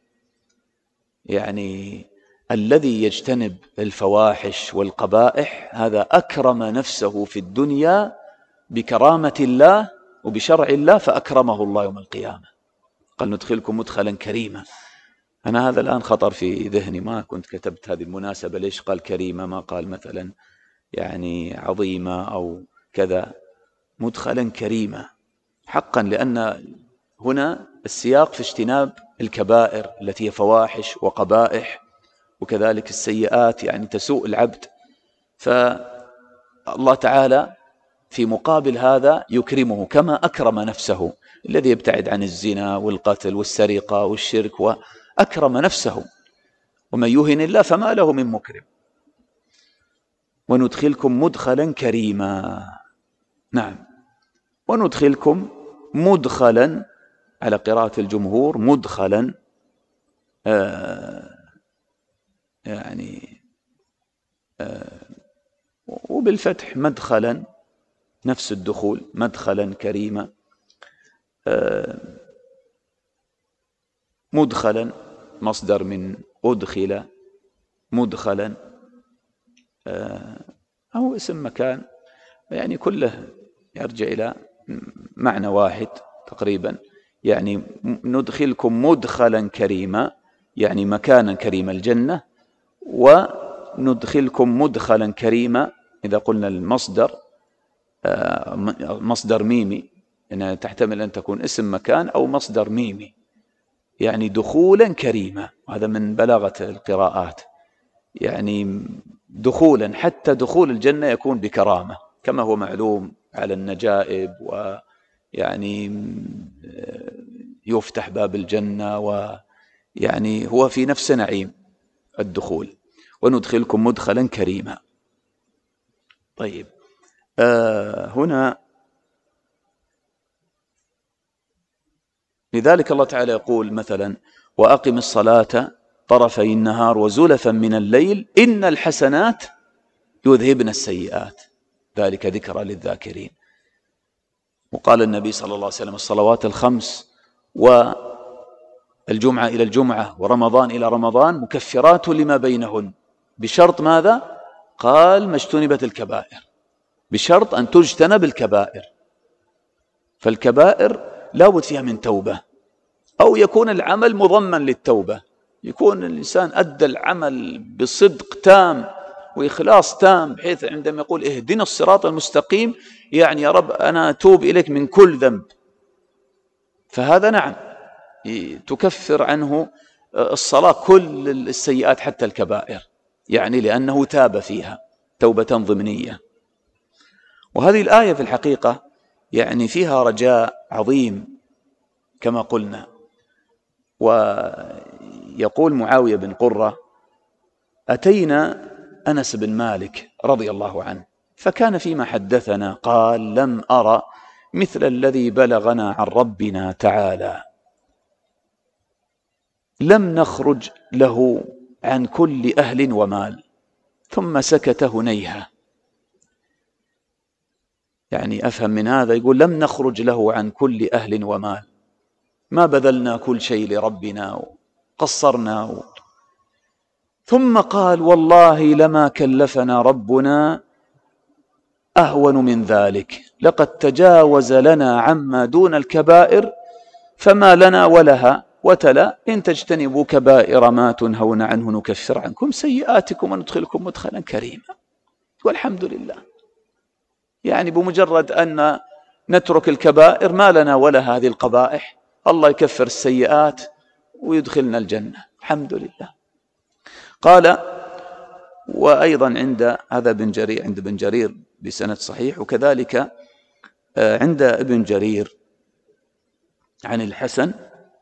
يعني الذي يجتنب الفواحش والقبائح هذا أكرم نفسه في الدنيا بكرامة الله وبشرع الله فأكرمه الله يوم القيامة. قال ندخلكم مدخلا كريما. أنا هذا الآن خطر في ذهني، ما كنت كتبت هذه المناسبة ليش قال كريمة ما قال مثلا يعني عظيمة أو كذا. مدخلا كريما حقا، لأن هنا السياق في اجتناب الكبائر التي هي فواحش وقبائح وكذلك السيئات يعني تسوء العبد، فالله تعالى في مقابل هذا يكرمه كما أكرم نفسه الذي يبتعد عن الزنا والقتل والسرقة والشرك وأكرم نفسه، ومن يهن الله فما له من مكرم. وندخلكم مدخلا كريما. نعم. وندخلكم مدخلا على قراءة الجمهور مدخلا آه يعني آه وبالفتح مدخلا نفس الدخول مدخلا كريما. آه مدخلا مصدر من أدخل مدخلا آه أو اسم مكان، يعني كله يرجع إلى معنى واحد تقريبا. يعني ندخلكم مدخلا كريما يعني مكانا كريم الجنة، وندخلكم مدخلا كريما إذا قلنا المصدر مصدر ميمي إنها تحتمل أن تكون اسم مكان أو مصدر ميمي، يعني دخولا كريما. وهذا من بلاغة القراءات، يعني دخولا حتى دخول الجنة يكون بكرامة كما هو معلوم على النجائب، ويعني يفتح باب الجنة ويعني هو في نفس نعيم الدخول. وندخلكم مدخلا كريما. طيب آه هنا لذلك الله تعالى يقول مثلا وأقم الصلاة طرفي النهار وزلفا من الليل إن الحسنات يذهبن السيئات ذلك ذكرى للذاكرين. وقال النبي صلى الله عليه وسلم الصلوات الخمس والجمعة إلى الجمعة ورمضان إلى رمضان مكفرات لما بينهن بشرط ماذا؟ قال ما اجتنبت الكبائر، بشرط أن تجتنب الكبائر. فالكبائر لا بد فيها من توبة، أو يكون العمل مضمن للتوبة، يكون الإنسان أدى العمل بصدق تام وإخلاص تام، بحيث عندما يقول اهدنا الصراط المستقيم يعني يا رب أنا أتوب إليك من كل ذنب، فهذا نعم تكفر عنه الصلاة كل السيئات حتى الكبائر، يعني لأنه تاب فيها توبة ضمنية. وهذه الآية في الحقيقة يعني فيها رجاء عظيم كما قلنا. ويقول معاوية بن قرة أتينا أنس بن مالك رضي الله عنه فكان فيما حدثنا قال لم أرى مثل الذي بلغنا عن ربنا تعالى، لم نخرج له عن كل أهل ومال. ثم سكت هنيهة، يعني أفهم من هذا يقول لم نخرج له عن كل أهل ومال، ما بذلنا كل شيء لربنا وقصرنا. ثم قال والله لما كلفنا ربنا أهون من ذلك، لقد تجاوز لنا عما دون الكبائر فما لنا ولها، وتلا إن تجتنبوا كبائر ما تنهون عنه نكفر عنكم سيئاتكم وندخلكم مدخلا كريما. والحمد لله، يعني بمجرد أن نترك الكبائر، ما لنا ولا هذه القبائح، الله يكفر السيئات ويدخلنا الجنة الحمد لله. قال وأيضا عند هذا بن جرير، عند بن جرير بسند صحيح، وكذلك عند ابن جرير عن الحسن،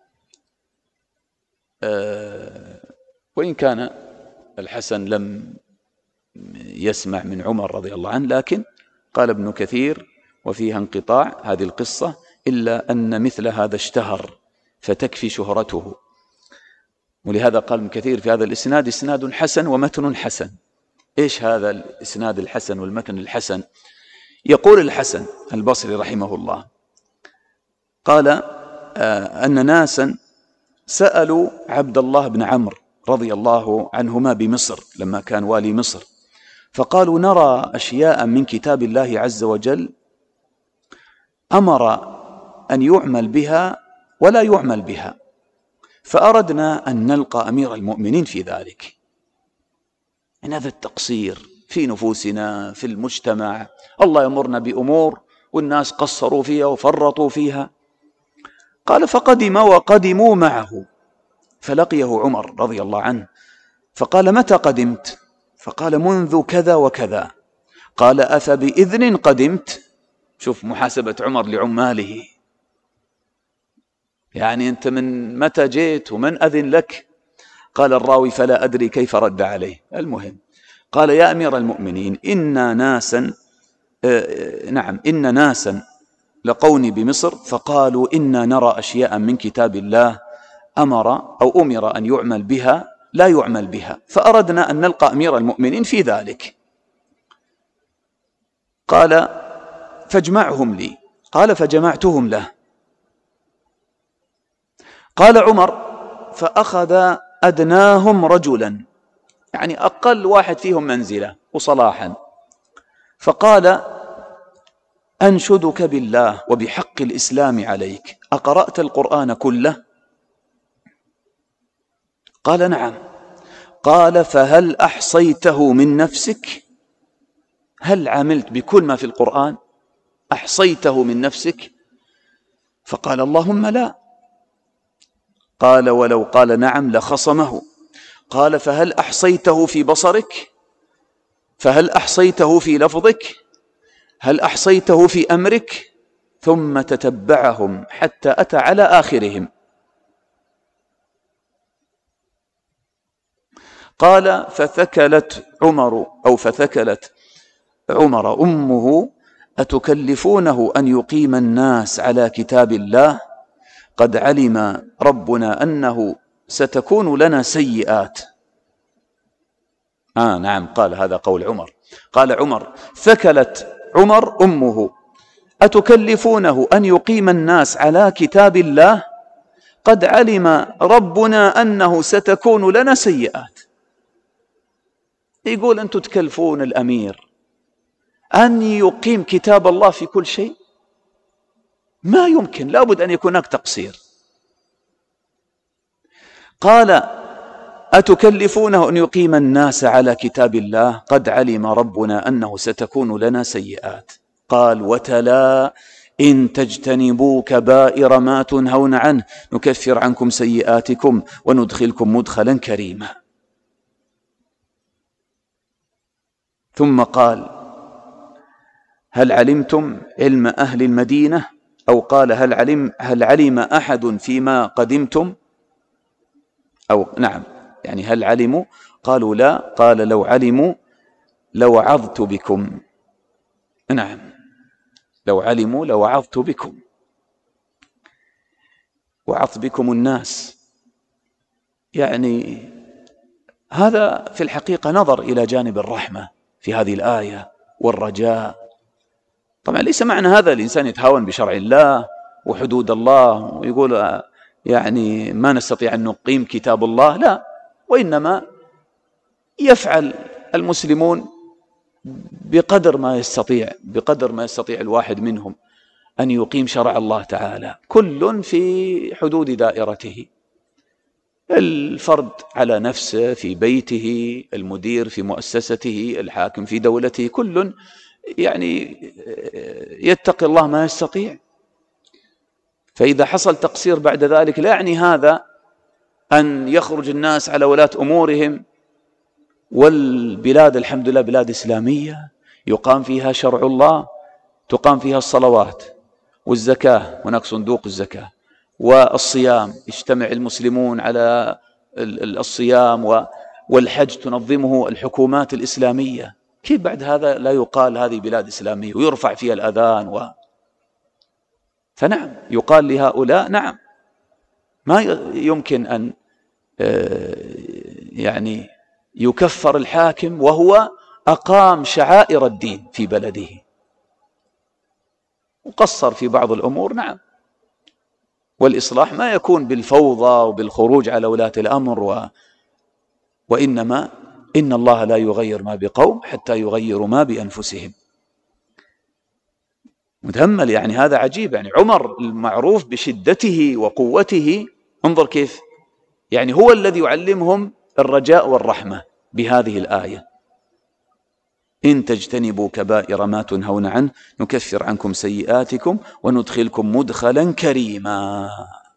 وإن كان الحسن لم يسمع من عمر رضي الله عنه، لكن قال ابن كثير وفيها انقطاع هذه القصة، إلا أن مثل هذا اشتهر فتكفي شهرته. ولهذا قال ابن كثير في هذا الإسناد إسناد حسن ومتن حسن. إيش هذا الإسناد الحسن والمتن الحسن؟ يقول الحسن البصري رحمه الله قال آه أن ناسا سألوا عبد الله بن عمرو رضي الله عنهما بمصر لما كان والي مصر، فقالوا نرى أشياء من كتاب الله عز وجل أمر أن يعمل بها ولا يعمل بها، فأردنا أن نلقى أمير المؤمنين في ذلك. من هذا التقصير في نفوسنا في المجتمع، الله يمرنا بأمور والناس قصروا فيها وفرطوا فيها. قال فقدم وقدموا معه، فلقيه عمر رضي الله عنه فقال متى قدمت؟ فقال منذ كذا وكذا. قال أفبإذن قدمت؟ شوف محاسبة عمر لعماله، يعني أنت من متى جيت ومن أذن لك؟ قال الراوي فلا أدري كيف رد عليه. المهم قال يا أمير المؤمنين إن ناسا آه نعم إن ناسا لقوني بمصر فقالوا إنا نرى أشياء من كتاب الله أمر أو أمر أن يعمل بها لا يعمل بها، فأردنا أن نلقى أمير المؤمنين في ذلك. قال فاجمعهم لي. قال فجمعتهم له. قال عمر فأخذ أدناهم رجلا، يعني أقل واحد فيهم منزلة وصلاحا، فقال أنشدك بالله وبحق الإسلام عليك، أقرأت القرآن كله؟ قال نعم. قال فهل أحصيته من نفسك؟ هل عملت بكل ما في القرآن؟ أحصيته من نفسك؟ فقال اللهم لا. قال ولو قال نعم لخصمه. قال فهل أحصيته في بصرك؟ فهل أحصيته في لفظك؟ هل أحصيته في أمرك؟ ثم تتبعهم حتى أتى على آخرهم. قال فثكلت عمر أو فثكلت عمر أمه أتكلفونه أن يقيم الناس على كتاب الله؟ قد علم ربنا أنه ستكون لنا سيئات. آه نعم، قال هذا قول عمر. قال عمر ثكلت عمر أمه أتكلفونه أن يقيم الناس على كتاب الله؟ قد علم ربنا أنه ستكون لنا سيئات. يقول أنتم تكلفون الأمير أن يقيم كتاب الله في كل شيء؟ ما يمكن، لابد أن يكون هناك تقصير. قال أتكلفونه أن يقيم الناس على كتاب الله؟ قد علم ربنا أنه ستكون لنا سيئات. قال وتلا إن تجتنبوا كبائر ما تنهون عنه نكفر عنكم سيئاتكم وندخلكم مدخلا كريما. ثم قال هل علمتم علم أهل المدينة؟ أو قال هل علم, هل علم أحد فيما قدمتم؟ أو نعم يعني هل علموا؟ قالوا لا. قال لو علموا لوعظت بكم. نعم لو علموا لوعظت بكم، وعظت بكم الناس. يعني هذا في الحقيقة نظر إلى جانب الرحمة في هذه الآية والرجاء. طبعا ليس معنى هذا الإنسان يتهاون بشرع الله وحدود الله ويقول يعني ما نستطيع أن نقيم كتاب الله، لا، وإنما يفعل المسلمون بقدر ما يستطيع بقدر ما يستطيع الواحد منهم أن يقيم شرع الله تعالى، كل في حدود دائرته. الفرد على نفسه في بيته، المدير في مؤسسته، الحاكم في دولته، كل يعني يتقي الله ما يستطيع. فإذا حصل تقصير بعد ذلك لا يعني هذا أن يخرج الناس على ولاة أمورهم. والبلاد الحمد لله بلاد إسلامية يقام فيها شرع الله، تقام فيها الصلوات والزكاة، هناك صندوق الزكاة، والصيام، يجتمع المسلمون على الصيام، والحج تنظمه الحكومات الإسلامية. كيف بعد هذا لا يقال هذه بلاد إسلامية ويرفع فيها الأذان و... فنعم يقال لهؤلاء نعم ما يمكن أن يعني يكفر الحاكم وهو أقام شعائر الدين في بلده، وقصر في بعض الأمور نعم. والإصلاح ما يكون بالفوضى وبالخروج على ولاة الأمر و... وإنما إن الله لا يغير ما بقوم حتى يغيروا ما بأنفسهم. متأمل يعني هذا عجيب. يعني عمر المعروف بشدته وقوته، انظر كيف يعني هو الذي يعلمهم الرجاء والرحمة بهذه الآية: إن تجتنبوا كبائر ما تنهون عنه نكفر عنكم سيئاتكم وندخلكم مدخلا كريما.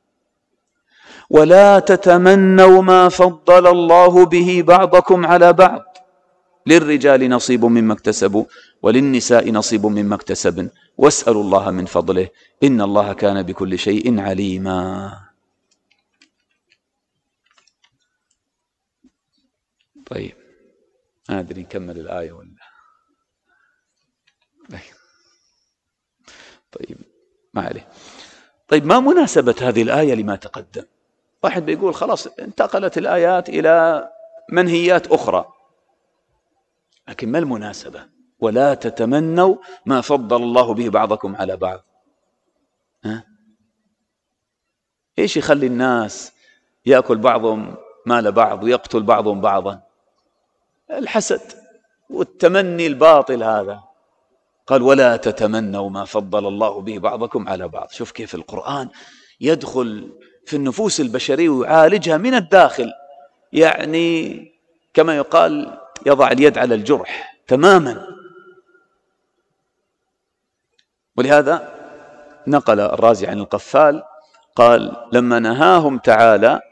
ولا تتمنوا ما فضل الله به بعضكم على بعض، للرجال نصيب مما اكتسبوا وللنساء نصيب مما اكتسبن واسألوا الله من فضله إن الله كان بكل شيء عليما. طيب ما أدري نكمل الآية ولا. طيب ما عليه. طيب ما مناسبة هذه الآية لما تقدم؟ واحد بيقول خلاص انتقلت الآيات إلى منهيات أخرى، لكن ما المناسبة؟ ولا تتمنوا ما فضل الله به بعضكم على بعض. ها؟ إيش يخلي الناس يأكل بعضهم مال بعض ويقتل بعضهم بعضا؟ الحسد والتمني الباطل هذا. قال ولا تتمنوا ما فضل الله به بعضكم على بعض. شوف كيف القرآن يدخل في النفوس البشرية ويعالجها من الداخل، يعني كما يقال يضع اليد على الجرح تماما. ولهذا نقل الرازي عن القفال قال لما نهاهم تعالى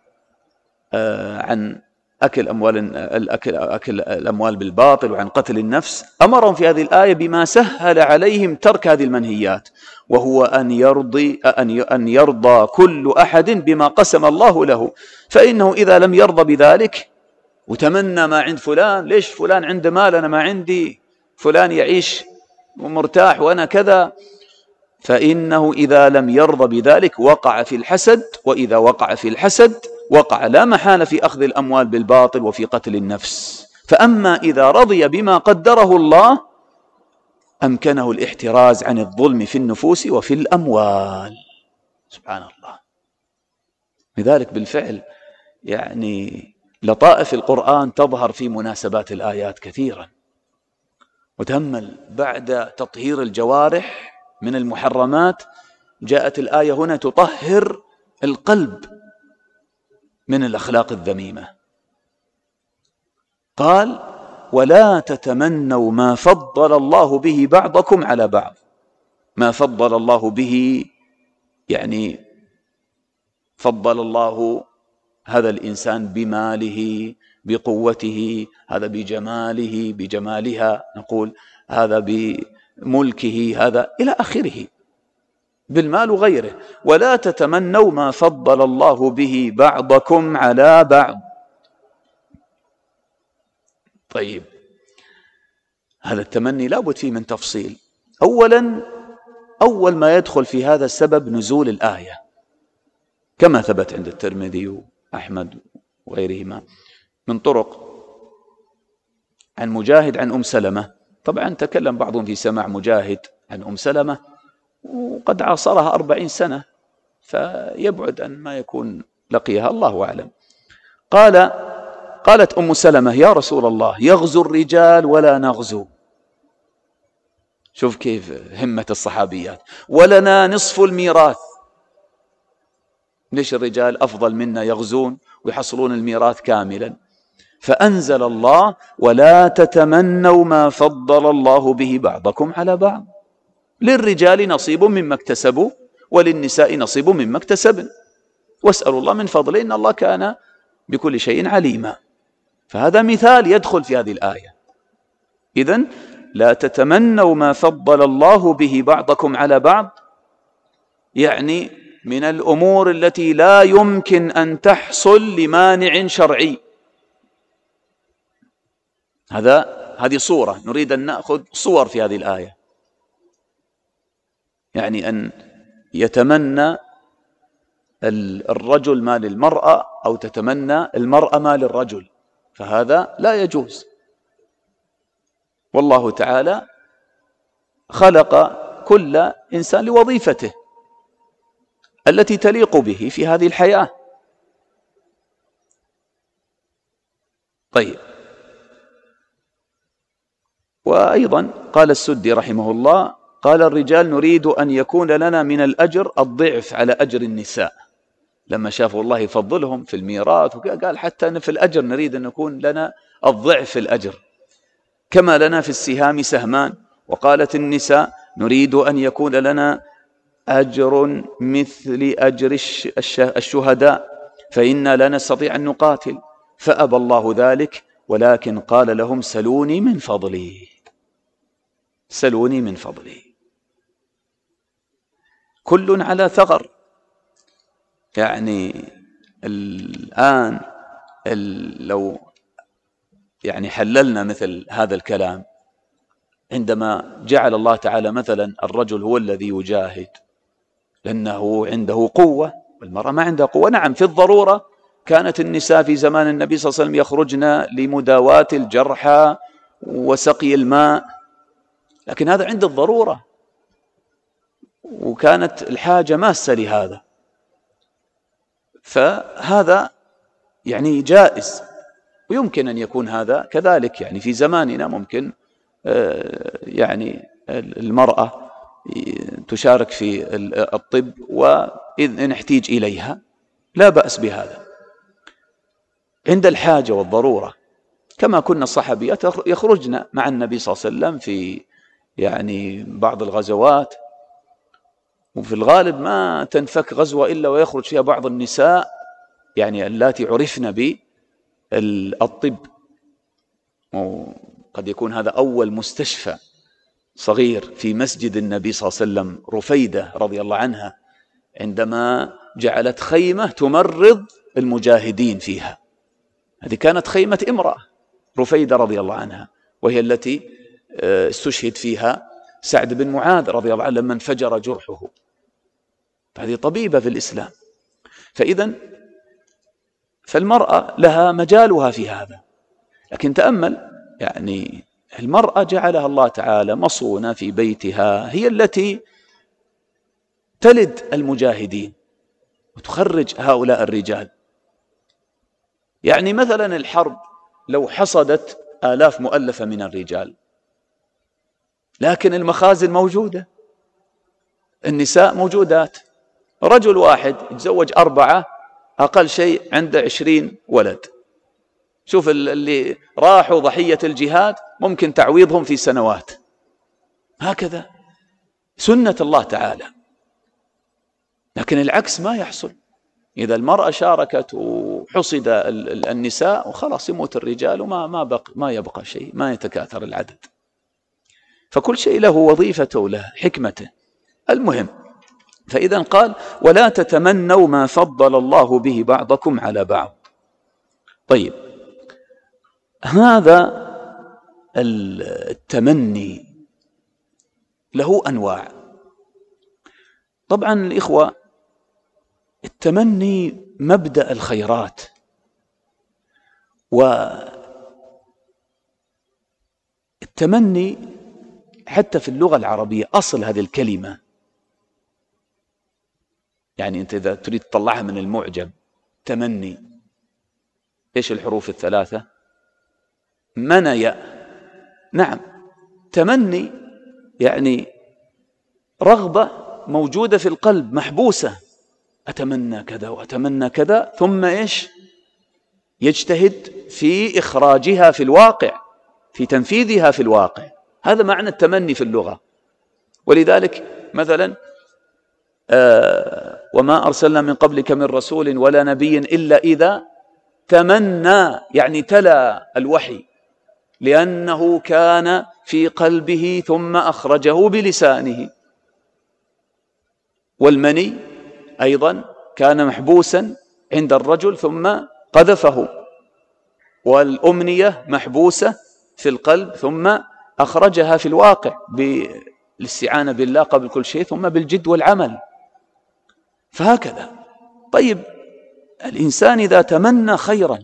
عن أكل أموال الأكل أكل الأموال بالباطل وعن قتل النفس، أمرهم في هذه الآية بما سهل عليهم ترك هذه المنهيات، وهو أن يرضي أن يرضى كل أحد بما قسم الله له، فإنه إذا لم يرضى بذلك وتمنى ما عند فلان، ليش فلان عنده مال أنا ما عندي، فلان يعيش ومرتاح وأنا كذا، فإنه إذا لم يرضى بذلك وقع في الحسد، وإذا وقع في الحسد وقع لا محالة في أخذ الأموال بالباطل وفي قتل النفس. فأما إذا رضي بما قدره الله أمكنه الاحتراز عن الظلم في النفوس وفي الأموال. سبحان الله. لذلك بالفعل يعني لطائف القرآن تظهر في مناسبات الآيات كثيرا. وتأمل بعد تطهير الجوارح من المحرمات جاءت الآية هنا تطهر القلب من الأخلاق الذميمة. قال ولا تتمنوا ما فضل الله به بعضكم على بعض. ما فضل الله به يعني فضل الله هذا الإنسان بماله بقوته، هذا بجماله بجمالها، نقول هذا بملكه، هذا إلى آخره، بالمال وغيره. ولا تتمنوا ما فضل الله به بعضكم على بعض. طيب هذا التمني لابد فيه من تفصيل. أولا أول ما يدخل في هذا السبب نزول الآية كما ثبت عند الترمذي وأحمد وغيرهما من طرق عن مجاهد عن أم سلمة. طبعا تكلم بعضهم في سماع مجاهد عن أم سلمة وقد عاصرها أربعين سنة، فيبعد أن ما يكون لقيها، الله أعلم. قال قالت أم سلمة يا رسول الله يغزو الرجال ولا نغزو. شوف كيف همة الصحابيات. ولنا نصف الميراث. ليش الرجال أفضل منا يغزون ويحصلون الميراث كاملا؟ فأنزل الله: ولا تتمنوا ما فضل الله به بعضكم على بعض، للرجال نصيب مما اكتسبوا وللنساء نصيب مما اكتسبن، واسألوا الله من فضله إن الله كان بكل شيء عليما. فهذا مثال يدخل في هذه الآية. إذن لا تتمنوا ما فضل الله به بعضكم على بعض، يعني من الأمور التي لا يمكن أن تحصل لمانع شرعي. هذا هذه صورة، نريد أن نأخذ صور في هذه الآية. يعني أن يتمنى الرجل ما للمرأة أو تتمنى المرأة ما للرجل، فهذا لا يجوز. والله تعالى خلق كل إنسان لوظيفته التي تليق به في هذه الحياة. طيب، وأيضا قال السدي رحمه الله: قال الرجال نريد أن يكون لنا من الأجر الضعف على أجر النساء. لما شافوا الله يفضلهم في الميراث قال حتى أن في الأجر نريد أن يكون لنا الضعف في الأجر، كما لنا في السهام سهمان. وقالت النساء نريد أن يكون لنا أجر مثل أجر الشهداء فإنا لا نستطيع أن نقاتل، فأبى الله ذلك، ولكن قال لهم: سلوني من فضلي، سلوني من فضلي. كل على ثغر. يعني الآن لو يعني حللنا مثل هذا الكلام، عندما جعل الله تعالى مثلا الرجل هو الذي يجاهد لأنه عنده قوة والمرأة ما عندها قوة. نعم، في الضرورة كانت النساء في زمان النبي صلى الله عليه وسلم يخرجن لمداواة الجرحى وسقي الماء، لكن هذا عند الضرورة، وكانت الحاجة ماسة لهذا، فهذا يعني جائز. ويمكن أن يكون هذا كذلك يعني في زماننا، ممكن يعني المرأة تشارك في الطب وإن احتيج إليها لا بأس بهذا عند الحاجة والضرورة، كما كنا الصحابيات يخرجن مع النبي صلى الله عليه وسلم في يعني بعض الغزوات، وفي الغالب ما تنفك غزوة إلا ويخرج فيها بعض النساء يعني اللاتي عرفن بالطب. وقد يكون هذا أول مستشفى صغير في مسجد النبي صلى الله عليه وسلم، رفيدة رضي الله عنها عندما جعلت خيمة تمرض المجاهدين فيها. هذه كانت خيمة امرأة، رفيدة رضي الله عنها، وهي التي استشهد فيها سعد بن معاذ رضي الله عنه لما انفجر جرحه. هذه طبيبة في الإسلام. فإذا فالمرأة لها مجالها في هذا. لكن تأمل، يعني المرأة جعلها الله تعالى مصونة في بيتها، هي التي تلد المجاهدين وتخرج هؤلاء الرجال. يعني مثلا الحرب لو حصدت آلاف مؤلفة من الرجال، لكن المخازن موجودة، النساء موجودات، رجل واحد يتزوج أربعة أقل شيء عنده عشرين ولد. شوف اللي راحوا ضحية الجهاد ممكن تعويضهم في سنوات. هكذا سنة الله تعالى. لكن العكس ما يحصل. إذا المرأة شاركت وحصد النساء وخلاص يموت الرجال وما ما بق ما يبقى شيء، ما يتكاثر العدد. فكل شيء له وظيفته وله حكمته. المهم، فإذا قال: ولا تتمنوا ما فضل الله به بعضكم على بعض. طيب، هذا التمني له أنواع. طبعا الإخوة، التمني مبدأ الخيرات، والتمني حتى في اللغة العربية أصل هذه الكلمة، يعني أنت إذا تريد تطلعها من المعجم تمني، إيش الحروف الثلاثة؟ مني. نعم، تمني يعني رغبة موجودة في القلب محبوسة، أتمنى كذا وأتمنى كذا، ثم إيش؟ يجتهد في إخراجها في الواقع، في تنفيذها في الواقع. هذا معنى التمني في اللغة. ولذلك مثلا آه وما أرسلنا من قبلك من رسول ولا نبي إلا إذا تمنى، يعني تلا الوحي، لأنه كان في قلبه ثم أخرجه بلسانه. والمني أيضا كان محبوسا عند الرجل ثم قذفه، والأمنية محبوسة في القلب ثم أخرجها في الواقع بالاستعانة بالله قبل كل شيء، ثم بالجد والعمل. فهكذا. طيب الإنسان إذا تمنى خيرا،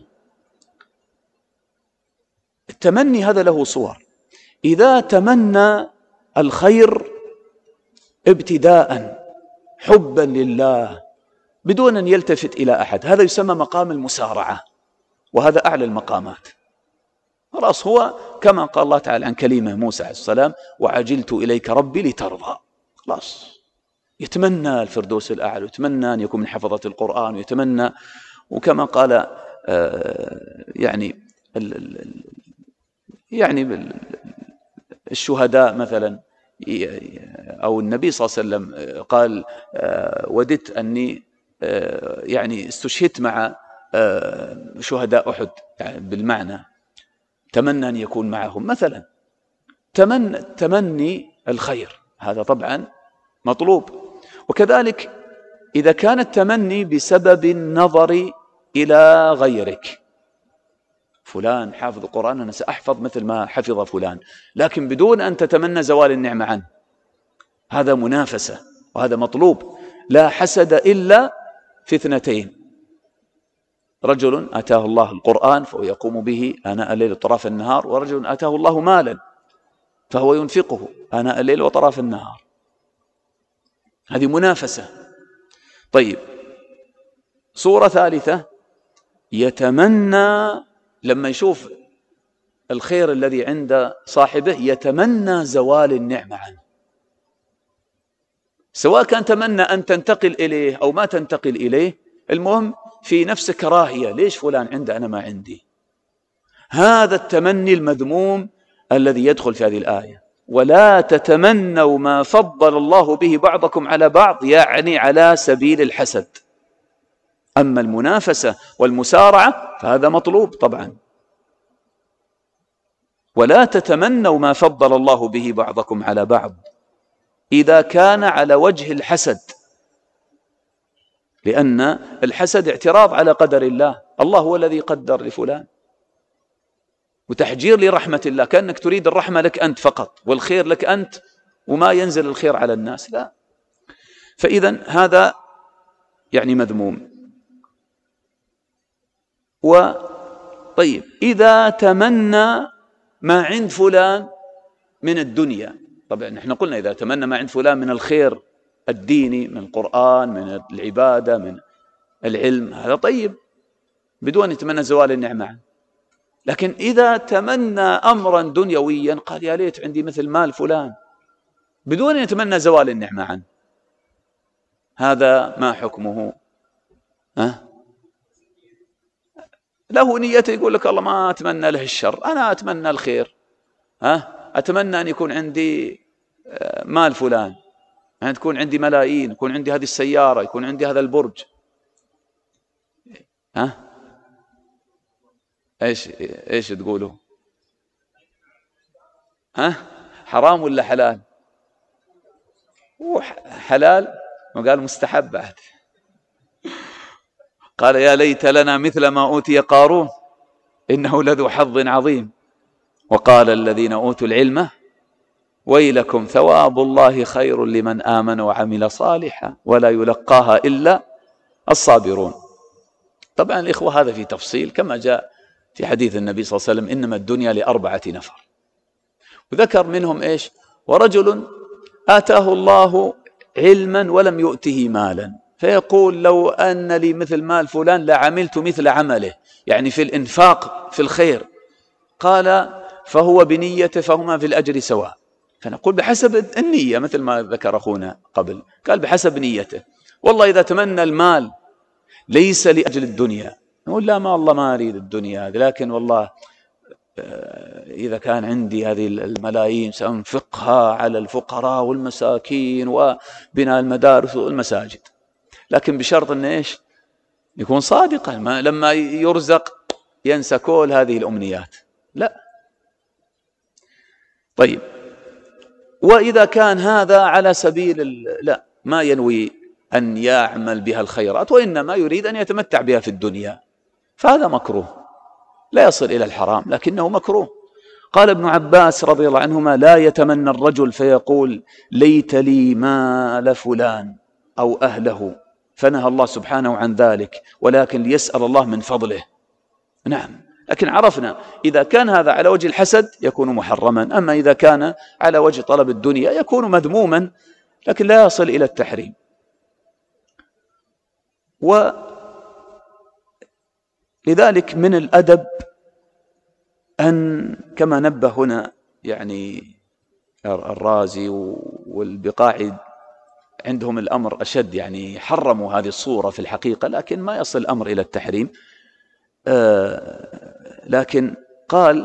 التمني هذا له صور. إذا تمنى الخير ابتداء حبا لله بدون أن يلتفت إلى أحد، هذا يسمى مقام المسارعة، وهذا أعلى المقامات. خلاص، هو كما قال الله تعالى عن كلمة موسى عليه السلام: وعجلت إليك ربي لترضى. خلاص، يتمنى الفردوس الأعلى، ويتمنى أن يكون من حفظة القرآن، ويتمنى، وكما قال يعني يعني الشهداء مثلا، أو النبي صلى الله عليه وسلم قال: وددت أني يعني استشهدت مع شهداء أحد، يعني بالمعنى تمنى أن يكون معهم مثلا. تمنى تمني الخير هذا طبعا مطلوب. وكذلك إذا كان التمني بسبب النظر إلى غيرك، فلان حافظ القرآن، أنا سأحفظ مثل ما حفظ فلان، لكن بدون أن تتمنى زوال النعمة عنه، هذا منافسة وهذا مطلوب. لا حسد إلا في اثنتين: رجل آتاه الله القرآن فهو يقوم به آناء الليل وطراف النهار، ورجل آتاه الله مالا فهو ينفقه آناء الليل وطراف النهار. هذه منافسة. طيب، صورة ثالثة: يتمنى لما يشوف الخير الذي عند صاحبه يتمنى زوال النعمة عنه، سواء كان تمنى أن تنتقل إليه أو ما تنتقل إليه، المهم في نفسك كراهية: ليش فلان عنده أنا ما عندي؟ هذا التمني المذموم الذي يدخل في هذه الآية: ولا تتمنوا ما فضل الله به بعضكم على بعض، يعني على سبيل الحسد. أما المنافسة والمسارعة فهذا مطلوب طبعا. ولا تتمنوا ما فضل الله به بعضكم على بعض إذا كان على وجه الحسد، لأن الحسد اعتراض على قدر الله. الله هو الذي قدر لفلان، وتحجير لرحمة الله، كأنك تريد الرحمة لك أنت فقط والخير لك أنت، وما ينزل الخير على الناس، لا. فإذا هذا يعني مذموم. وطيب، إذا تمنى ما عند فلان من الدنيا، طبعا نحن قلنا إذا تمنى ما عند فلان من الخير الديني، من القرآن، من العبادة، من العلم، هذا طيب بدون يتمنى زوال النعمة عنه. لكن إذا تمنى أمرا دنيويا، قال: يا ليت عندي مثل مال فلان، بدون أن يتمنى زوال النعمة عنه، هذا ما حكمه؟ أه؟ له نيته، يقول لك: الله ما أتمنى له الشر، أنا أتمنى الخير. أه؟ أتمنى أن يكون عندي مال فلان، يعني تكون عندي ملايين، يكون عندي هذه السيارة، يكون عندي هذا البرج. ها أه؟ ايش ايش تقولوا؟ ها أه؟ حرام ولا حلال؟ حلال، وقال مستحب بعد. قال: يا ليت لنا مثل ما أوتي قارون إنه لذو حظ عظيم. وقال الذين أوتوا العلم ويلكم ثواب الله خير لمن آمن وعمل صالحا ولا يلقاها إلا الصابرون. طبعا الإخوة هذا في تفصيل كما جاء في حديث النبي صلى الله عليه وسلم: إنما الدنيا لأربعة نفر. وذكر منهم إيش؟ ورجل آتاه الله علما ولم يؤته مالا، فيقول: لو أن لي مثل مال فلان لعملت مثل عمله، يعني في الإنفاق في الخير. قال: فهو بنيته فهما في الأجر سواء. فنقول بحسب النية، مثل ما ذكر أخونا قبل، قال بحسب نيته. والله إذا تمنى المال ليس لأجل الدنيا، نقول لا، ما الله ما أريد الدنيا هذه، لكن والله إذا كان عندي هذه الملايين سأنفقها على الفقراء والمساكين وبناء المدارس والمساجد، لكن بشرط أن إيش؟ يكون صادقا، ما لما يرزق ينسى كل هذه الأمنيات، لا. طيب، وإذا كان هذا على سبيل لا، ما ينوي أن يعمل بها الخيرات وإنما يريد أن يتمتع بها في الدنيا، فهذا مكروه، لا يصل إلى الحرام لكنه مكروه. قال ابن عباس رضي الله عنهما: لا يتمنى الرجل فيقول ليت لي مال فلان أو أهله، فنهى الله سبحانه عن ذلك، ولكن ليسأل الله من فضله. نعم، لكن عرفنا إذا كان هذا على وجه الحسد يكون محرما، أما إذا كان على وجه طلب الدنيا يكون مذموما، لكن لا يصل إلى التحريم. ولذلك من الأدب أن كما نبه هنا يعني الرازي والبقاعي، عندهم الأمر أشد، يعني حرموا هذه الصورة في الحقيقة، لكن ما يصل الأمر إلى التحريم. آه لكن قال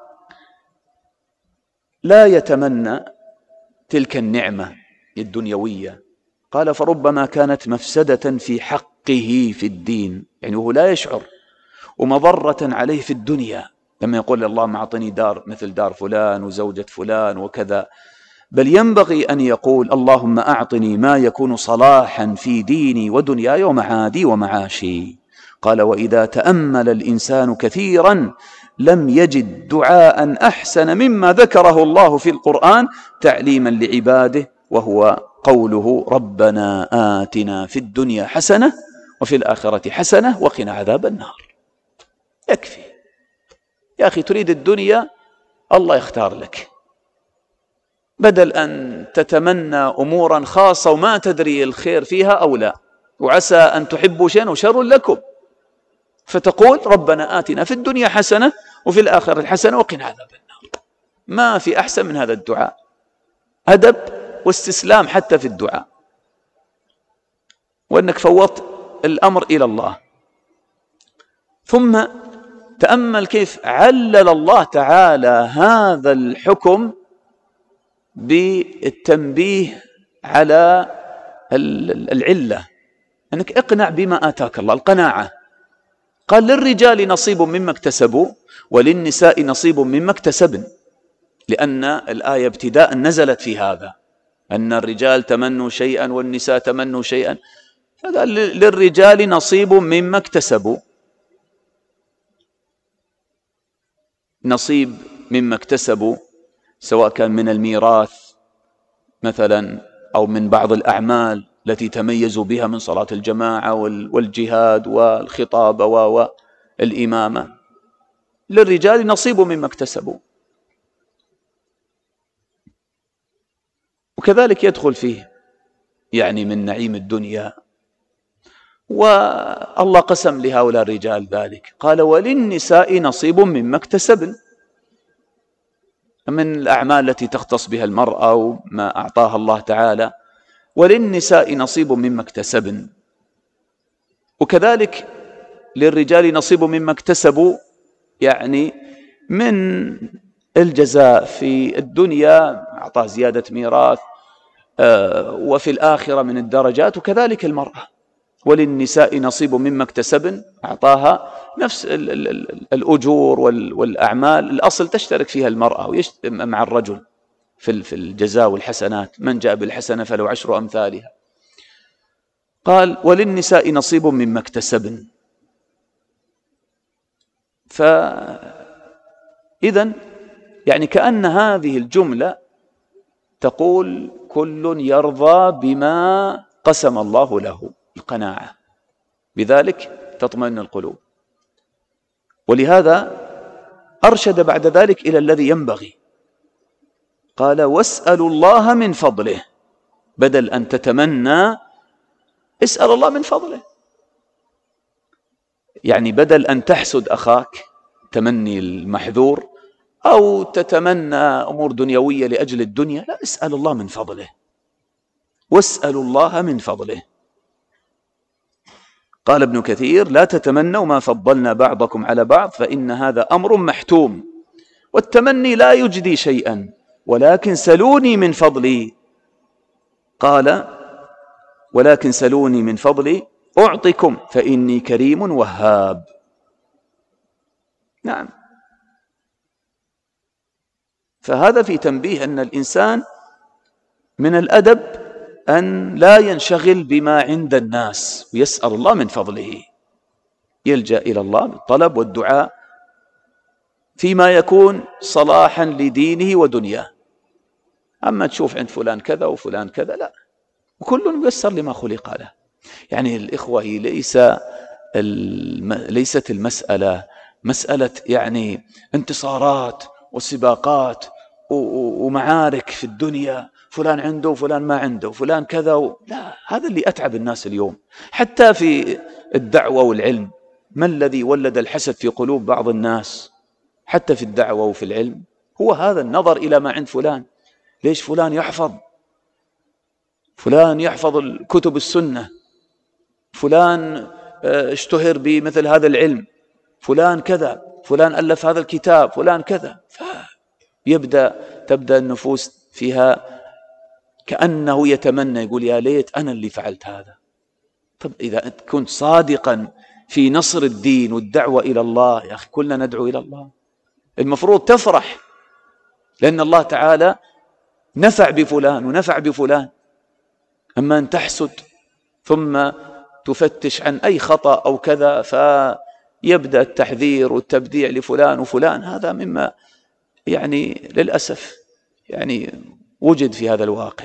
لا يتمنى تلك النعمة الدنيوية، قال فربما كانت مفسدة في حقه في الدين، يعني هو لا يشعر، ومضرة عليه في الدنيا، لما يقول اللهم أعطني دار مثل دار فلان وزوجة فلان وكذا، بل ينبغي أن يقول اللهم أعطني ما يكون صلاحا في ديني ودنياي ومعادي ومعاشي. قال وإذا تأمل الإنسان كثيرا لم يجد دعاء أحسن مما ذكره الله في القرآن تعليما لعباده، وهو قوله ربنا آتنا في الدنيا حسنة وفي الآخرة حسنة وقنا عذاب النار. يكفي يا أخي، تريد الدنيا الله يختار لك، بدل أن تتمنى أمورا خاصة وما تدري الخير فيها أو لا، وعسى أن تحبوا شيئا وشر لكم، فتقول ربنا آتنا في الدنيا حسنة وفي الآخرة حسنة وقنا عذاب النار. ما في أحسن من هذا الدعاء، أدب واستسلام حتى في الدعاء، وأنك فوضت الأمر إلى الله. ثم تأمل كيف علل الله تعالى هذا الحكم بالتنبيه على العلة، أنك اقنع بما آتاك الله، القناعة. قال للرجال نصيب مما اكتسبوا وللنساء نصيب مما اكتسبن، لأن الآية ابتداء نزلت في هذا، أن الرجال تمنوا شيئا والنساء تمنوا شيئا، فقال للرجال نصيب مما اكتسبوا، نصيب مما اكتسبوا سواء كان من الميراث مثلا أو من بعض الأعمال التي تميزوا بها من صلاة الجماعة والجهاد والخطابة والإمامة، للرجال نصيب مما اكتسبوا. وكذلك يدخل فيه يعني من نعيم الدنيا، والله قسم لهؤلاء الرجال ذلك، قال وللنساء نصيب مما اكتسبن، من الأعمال التي تختص بها المرأة وما أعطاها الله تعالى، وللنساء نصيب مما اكتسبن. وكذلك للرجال نصيب مما اكتسبوا، يعني من الجزاء في الدنيا أعطاه زيادة ميراث، وفي الآخرة من الدرجات، وكذلك المرأة وللنساء نصيب مما اكتسبن، أعطاها نفس الأجور والأعمال، الأصل تشترك فيها المرأة مع الرجل في الجزاء والحسنات، من جاء بالحسنة فله عشر أمثالها. قال وللنساء نصيب مما اكتسبن. فإذن يعني كأن هذه الجملة تقول كل يرضى بما قسم الله له، القناعة، بذلك تطمئن القلوب. ولهذا أرشد بعد ذلك إلى الذي ينبغي، قال واسألوا الله من فضله، بدل أن تتمنى اسأل الله من فضله، يعني بدل أن تحسد أخاك تمني المحذور أو تتمنى أمور دنيوية لأجل الدنيا، لا، اسأل الله من فضله، واسألوا الله من فضله. قال ابن كثير: لا تتمنوا ما فضلنا بعضكم على بعض فإن هذا أمر محتوم، والتمني لا يجدي شيئا، ولكن سلوني من فضلي. قال: ولكن سلوني من فضلي أعطكم فإني كريم وهاب. نعم، فهذا في تنبيه أن الإنسان من الأدب أن لا ينشغل بما عند الناس، ويسأل الله من فضله، يلجأ إلى الله بالطلب والدعاء فيما يكون صلاحا لدينه ودنياه. أما تشوف عند فلان كذا وفلان كذا، لا، وكل ميسر لما خلق له. يعني الإخوة، ليس الم... ليست المسألة مسألة يعني انتصارات وسباقات و... ومعارك في الدنيا، فلان عنده وفلان ما عنده وفلان كذا و... لا، هذا اللي أتعب الناس اليوم. حتى في الدعوة والعلم، ما الذي ولد الحسد في قلوب بعض الناس حتى في الدعوة وفي العلم؟ هو هذا النظر إلى ما عند فلان. ليش فلان يحفظ، فلان يحفظ الكتب السنة، فلان اشتهر بمثل هذا العلم، فلان كذا، فلان ألف هذا الكتاب، فلان كذا. فيبدأ تبدأ النفوس فيها كأنه يتمنى، يقول: يا ليت أنا اللي فعلت هذا. طب إذا كنت صادقا في نصر الدين والدعوة إلى الله، يا أخي كلنا ندعو إلى الله، المفروض تفرح، لأن الله تعالى نفع بفلان ونفع بفلان. أما أن تحسد ثم تفتش عن أي خطأ أو كذا، فيبدأ التحذير والتبديع لفلان وفلان، هذا مما يعني للأسف يعني وجد في هذا الواقع.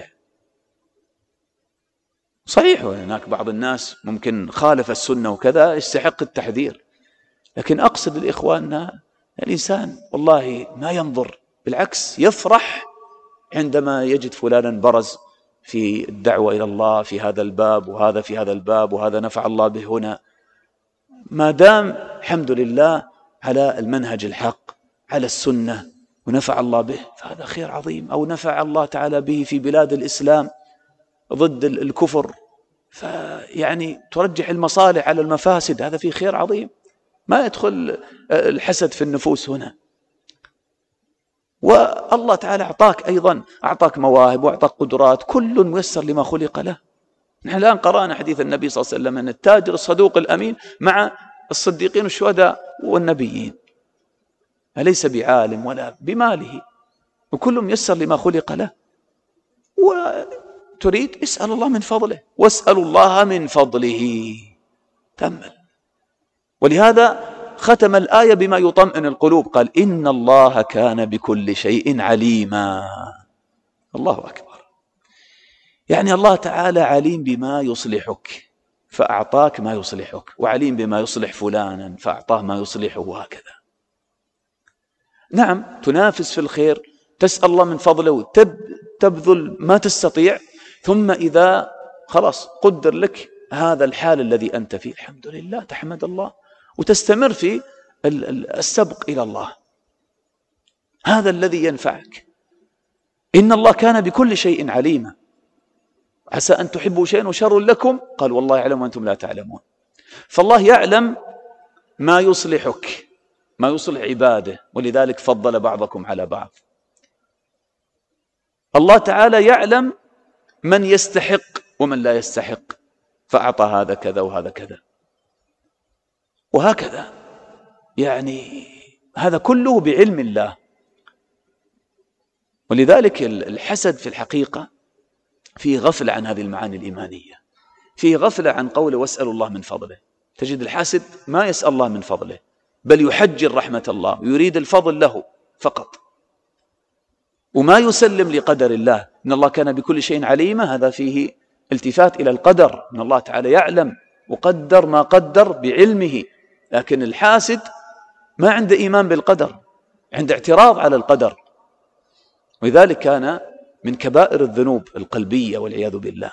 صحيح هناك بعض الناس ممكن خالف السنة وكذا يستحق التحذير، لكن أقصد الإخوة أن الإنسان والله ما ينظر، بالعكس يفرح عندما يجد فلانا برز في الدعوة إلى الله في هذا الباب، وهذا في هذا الباب، وهذا نفع الله به هنا. ما دام الحمد لله على المنهج الحق، على السنة، ونفع الله به، فهذا خير عظيم. أو نفع الله تعالى به في بلاد الإسلام ضد الكفر، فيعني ترجح المصالح على المفاسد، هذا فيه خير عظيم. ما يدخل الحسد في النفوس هنا. والله تعالى أعطاك أيضا، أعطاك مواهب وأعطاك قدرات، كل ميسر لما خلق له. نحن الآن قرأنا حديث النبي صلى الله عليه وسلم أن التاجر الصدوق الأمين مع الصديقين والشهداء والنبيين، أليس بعالم ولا بماله، وكل ميسر لما خلق له. وتريد اسأل الله من فضله، واسأل الله من فضله، تأمل. ولهذا ختم الآية بما يطمئن القلوب، قال: إن الله كان بكل شيء عليما. الله أكبر. يعني الله تعالى عليم بما يصلحك فأعطاك ما يصلحك، وعليم بما يصلح فلانا فأعطاه ما يصلحه، وهكذا. نعم، تنافس في الخير، تسأل الله من فضله، تبذل ما تستطيع، ثم إذا خلاص قدر لك هذا الحال الذي أنت فيه، الحمد لله، تحمد الله وتستمر في السبق إلى الله. هذا الذي ينفعك. إن الله كان بكل شيء عليما. عسى أن تحبوا شيئا وشر لكم، قال: والله يعلم وأنتم لا تعلمون. فالله يعلم ما يصلحك، ما يصلح عباده، ولذلك فضل بعضكم على بعض. الله تعالى يعلم من يستحق ومن لا يستحق، فأعطى هذا كذا وهذا كذا، وهكذا. يعني هذا كله بعلم الله. ولذلك الحسد في الحقيقة فيه غفلة عن هذه المعاني الإيمانية، فيه غفلة عن قوله: واسألوا الله من فضله. تجد الحاسد ما يسأل الله من فضله، بل يحجر رحمة الله ويريد الفضل له فقط، وما يسلم لقدر الله. إن الله كان بكل شيء عليما، هذا فيه التفات إلى القدر، إن الله تعالى يعلم وقدر ما قدر بعلمه. لكن الحاسد ما عنده إيمان بالقدر، عنده اعتراض على القدر. ولذلك كان من كبائر الذنوب القلبية والعياذ بالله.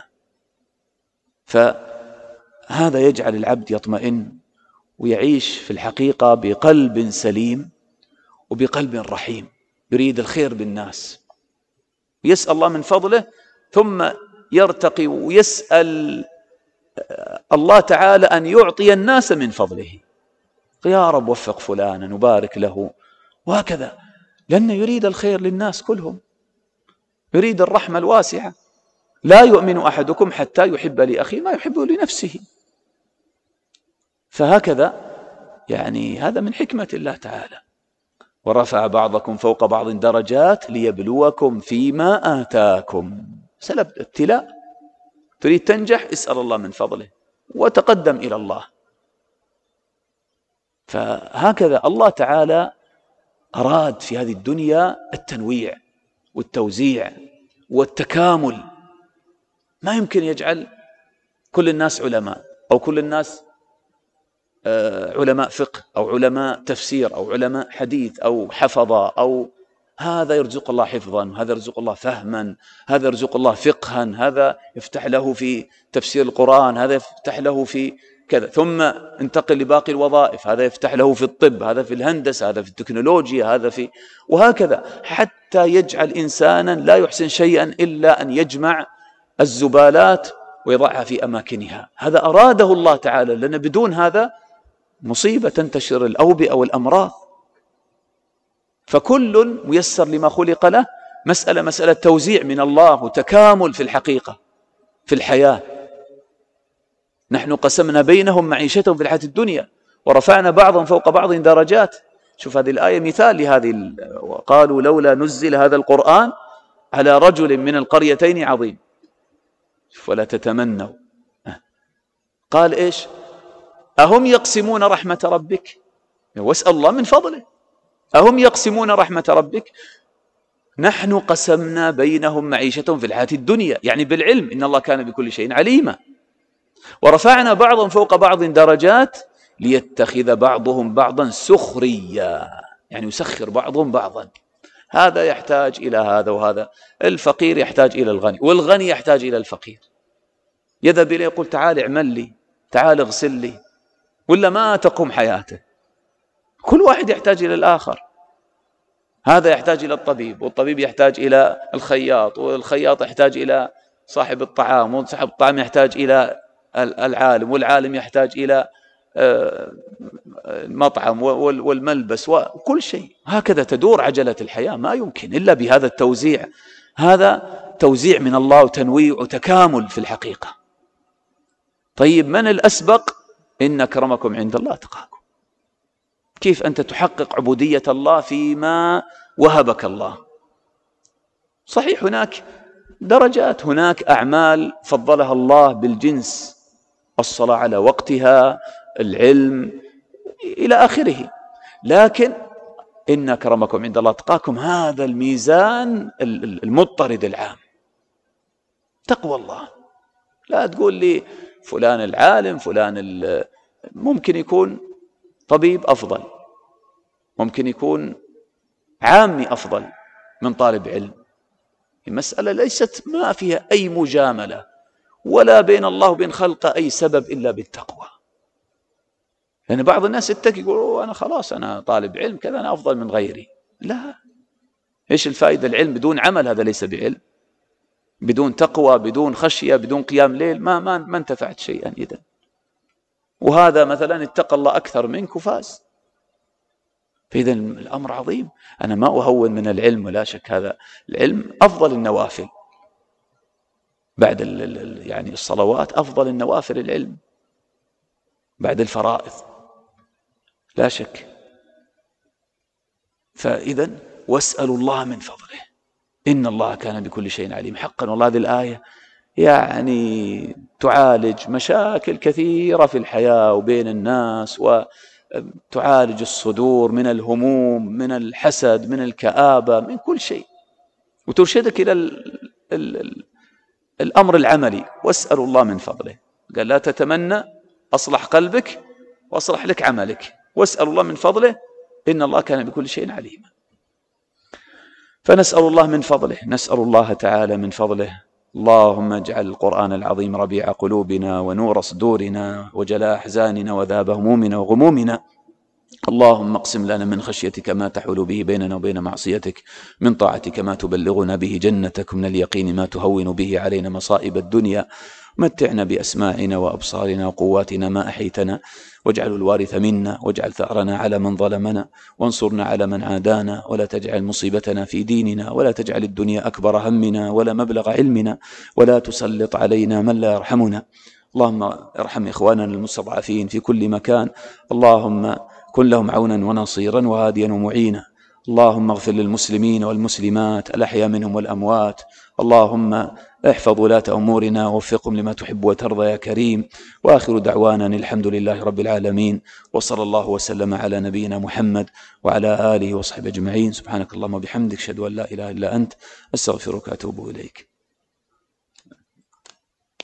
فهذا يجعل العبد يطمئن ويعيش في الحقيقة بقلب سليم وبقلب رحيم، يريد الخير بالناس، يسأل الله من فضله، ثم يرتقي ويسأل الله تعالى أن يعطي الناس من فضله، يا رب وفق فلانا وبارك له، وهكذا، لأنه يريد الخير للناس كلهم، يريد الرحمة الواسعة. لا يؤمن أحدكم حتى يحب لأخيه ما يحب لنفسه. فهكذا يعني هذا من حكمة الله تعالى. ورفع بعضكم فوق بعض درجات ليبلوكم فيما آتاكم. سلب ابتلاء، تريد تنجح اسأل الله من فضله وتقدم إلى الله. فهكذا الله تعالى أراد في هذه الدنيا التنويع والتوزيع والتكامل. ما يمكن يجعل كل الناس علماء، أو كل الناس علماء فقه أو علماء تفسير أو علماء حديث أو حفظة، أو هذا يرزق الله حفظا، وهذا يرزق الله فهما، هذا يرزق الله فقها، هذا يفتح له في تفسير القرآن، هذا يفتح له في كذا، ثم انتقل لباقي الوظائف، هذا يفتح له في الطب، هذا في الهندسة، هذا في التكنولوجيا، هذا في، وهكذا، حتى يجعل إنسانا لا يحسن شيئا إلا أن يجمع الزبالات ويضعها في أماكنها. هذا أراده الله تعالى، لأن بدون هذا مصيبة تنتشر الأوبئة والأمراض. فكل ميسر لما خلق له. مسألة مسألة توزيع من الله وتكامل في الحقيقة في الحياة. نحن قسمنا بينهم معيشتهم في الحياة الدنيا ورفعنا بعضهم فوق بعض درجات. شوف هذه الآية مثال لهذه. وقالوا لولا نزل هذا القرآن على رجل من القريتين عظيم. ولا تتمنوا. قال إيش؟ أهم يقسمون رحمة ربك؟ واسأل الله من فضله. أهم يقسمون رحمة ربك؟ نحن قسمنا بينهم معيشتهم في الحياة الدنيا، يعني بالعلم، إن الله كان بكل شيء عليما. ورفعنا بعضهم فوق بعض درجات ليتخذ بعضهم بعضا سخريا، يعني يسخر بعضهم بعضا. هذا يحتاج إلى هذا، وهذا الفقير يحتاج إلى الغني، والغني يحتاج إلى الفقير. يذهب إليه يقول تعال اعمل لي، تعال اغسل لي، ولا ما تقوم حياته. كل واحد يحتاج إلى الآخر. هذا يحتاج إلى الطبيب، والطبيب يحتاج إلى الخياط، والخياط يحتاج إلى صاحب الطعام، وصاحب الطعام يحتاج إلى العالم، والعالم يحتاج إلى المطعم والملبس وكل شيء. هكذا تدور عجلة الحياة. ما يمكن إلا بهذا التوزيع. هذا توزيع من الله وتنويع وتكامل في الحقيقة. طيب من الأسبق؟ إن أكرمكم عند الله أتقاكم. كيف أنت تحقق عبودية الله فيما وهبك الله؟ صحيح هناك درجات، هناك أعمال فضلها الله بالجنس، الصلاة على وقتها، العلم، إلى آخره. لكن إن أكرمكم عند الله أتقاكم، هذا الميزان المضطرد العام، تقوى الله. لا تقول لي فلان العالم، فلان ممكن يكون طبيب أفضل، ممكن يكون عامي أفضل من طالب علم. المسألة ليست ما فيها أي مجاملة، ولا بين الله وبين خلقه أي سبب إلا بالتقوى. لأن يعني بعض الناس يتكي يقول أنا خلاص أنا طالب علم كذا أنا أفضل من غيري. لا، إيش الفائدة؟ العلم بدون عمل هذا ليس بعلم. بدون تقوى، بدون خشية، بدون قيام ليل، ما ما ما انتفعت شيئا إذن. وهذا مثلا اتقى الله أكثر منك وفاز. فإذا الأمر عظيم. أنا ما أهون من العلم، ولا شك هذا العلم أفضل النوافل بعد يعني الصلوات، أفضل النوافل العلم بعد الفرائض لا شك. فإذا واسألوا الله من فضله إن الله كان بكل شيء عليم. حقا والله هذه الآية يعني تعالج مشاكل كثيرة في الحياة وبين الناس، وتعالج الصدور من الهموم، من الحسد، من الكآبة، من كل شيء، وترشدك إلى ال ال ال الأمر العملي. واسألوا الله من فضله. قال لا تتمنى، أصلح قلبك وأصلح لك عملك، واسأل الله من فضله إن الله كان بكل شيء عليما. فنسأل الله من فضله، نسأل الله تعالى من فضله. اللهم اجعل القرآن العظيم ربيع قلوبنا ونور صدورنا وجلاء أحزاننا وذهاب همومنا وغمومنا. اللهم اقسم لنا من خشيتك ما تحول به بيننا وبين معصيتك، من طاعتك ما تبلغنا به جنتك، من اليقين ما تهون به علينا مصائب الدنيا. متعنا بأسماعنا وأبصارنا وقواتنا ما أحيتنا، واجعل الوارث منا، واجعل ثأرنا على من ظلمنا، وانصرنا على من عادانا، ولا تجعل مصيبتنا في ديننا، ولا تجعل الدنيا أكبر همنا ولا مبلغ علمنا، ولا تسلط علينا من لا يرحمنا. اللهم ارحم إخواننا المستضعفين في كل مكان، اللهم كن لهم عونا ونصيرا وهاديا ومعينا. اللهم اغفر للمسلمين والمسلمات الأحياء منهم والأموات. اللهم احفظ ولاة أمورنا ووفقهم لما تحب وترضى يا كريم. وآخر دعوانا الحمد لله رب العالمين، وصلى الله وسلم على نبينا محمد وعلى آله وصحبه أجمعين. سبحانك اللهم وبحمدك، أشهد أن لا إله إلا أنت، أستغفرك وأتوب إليك.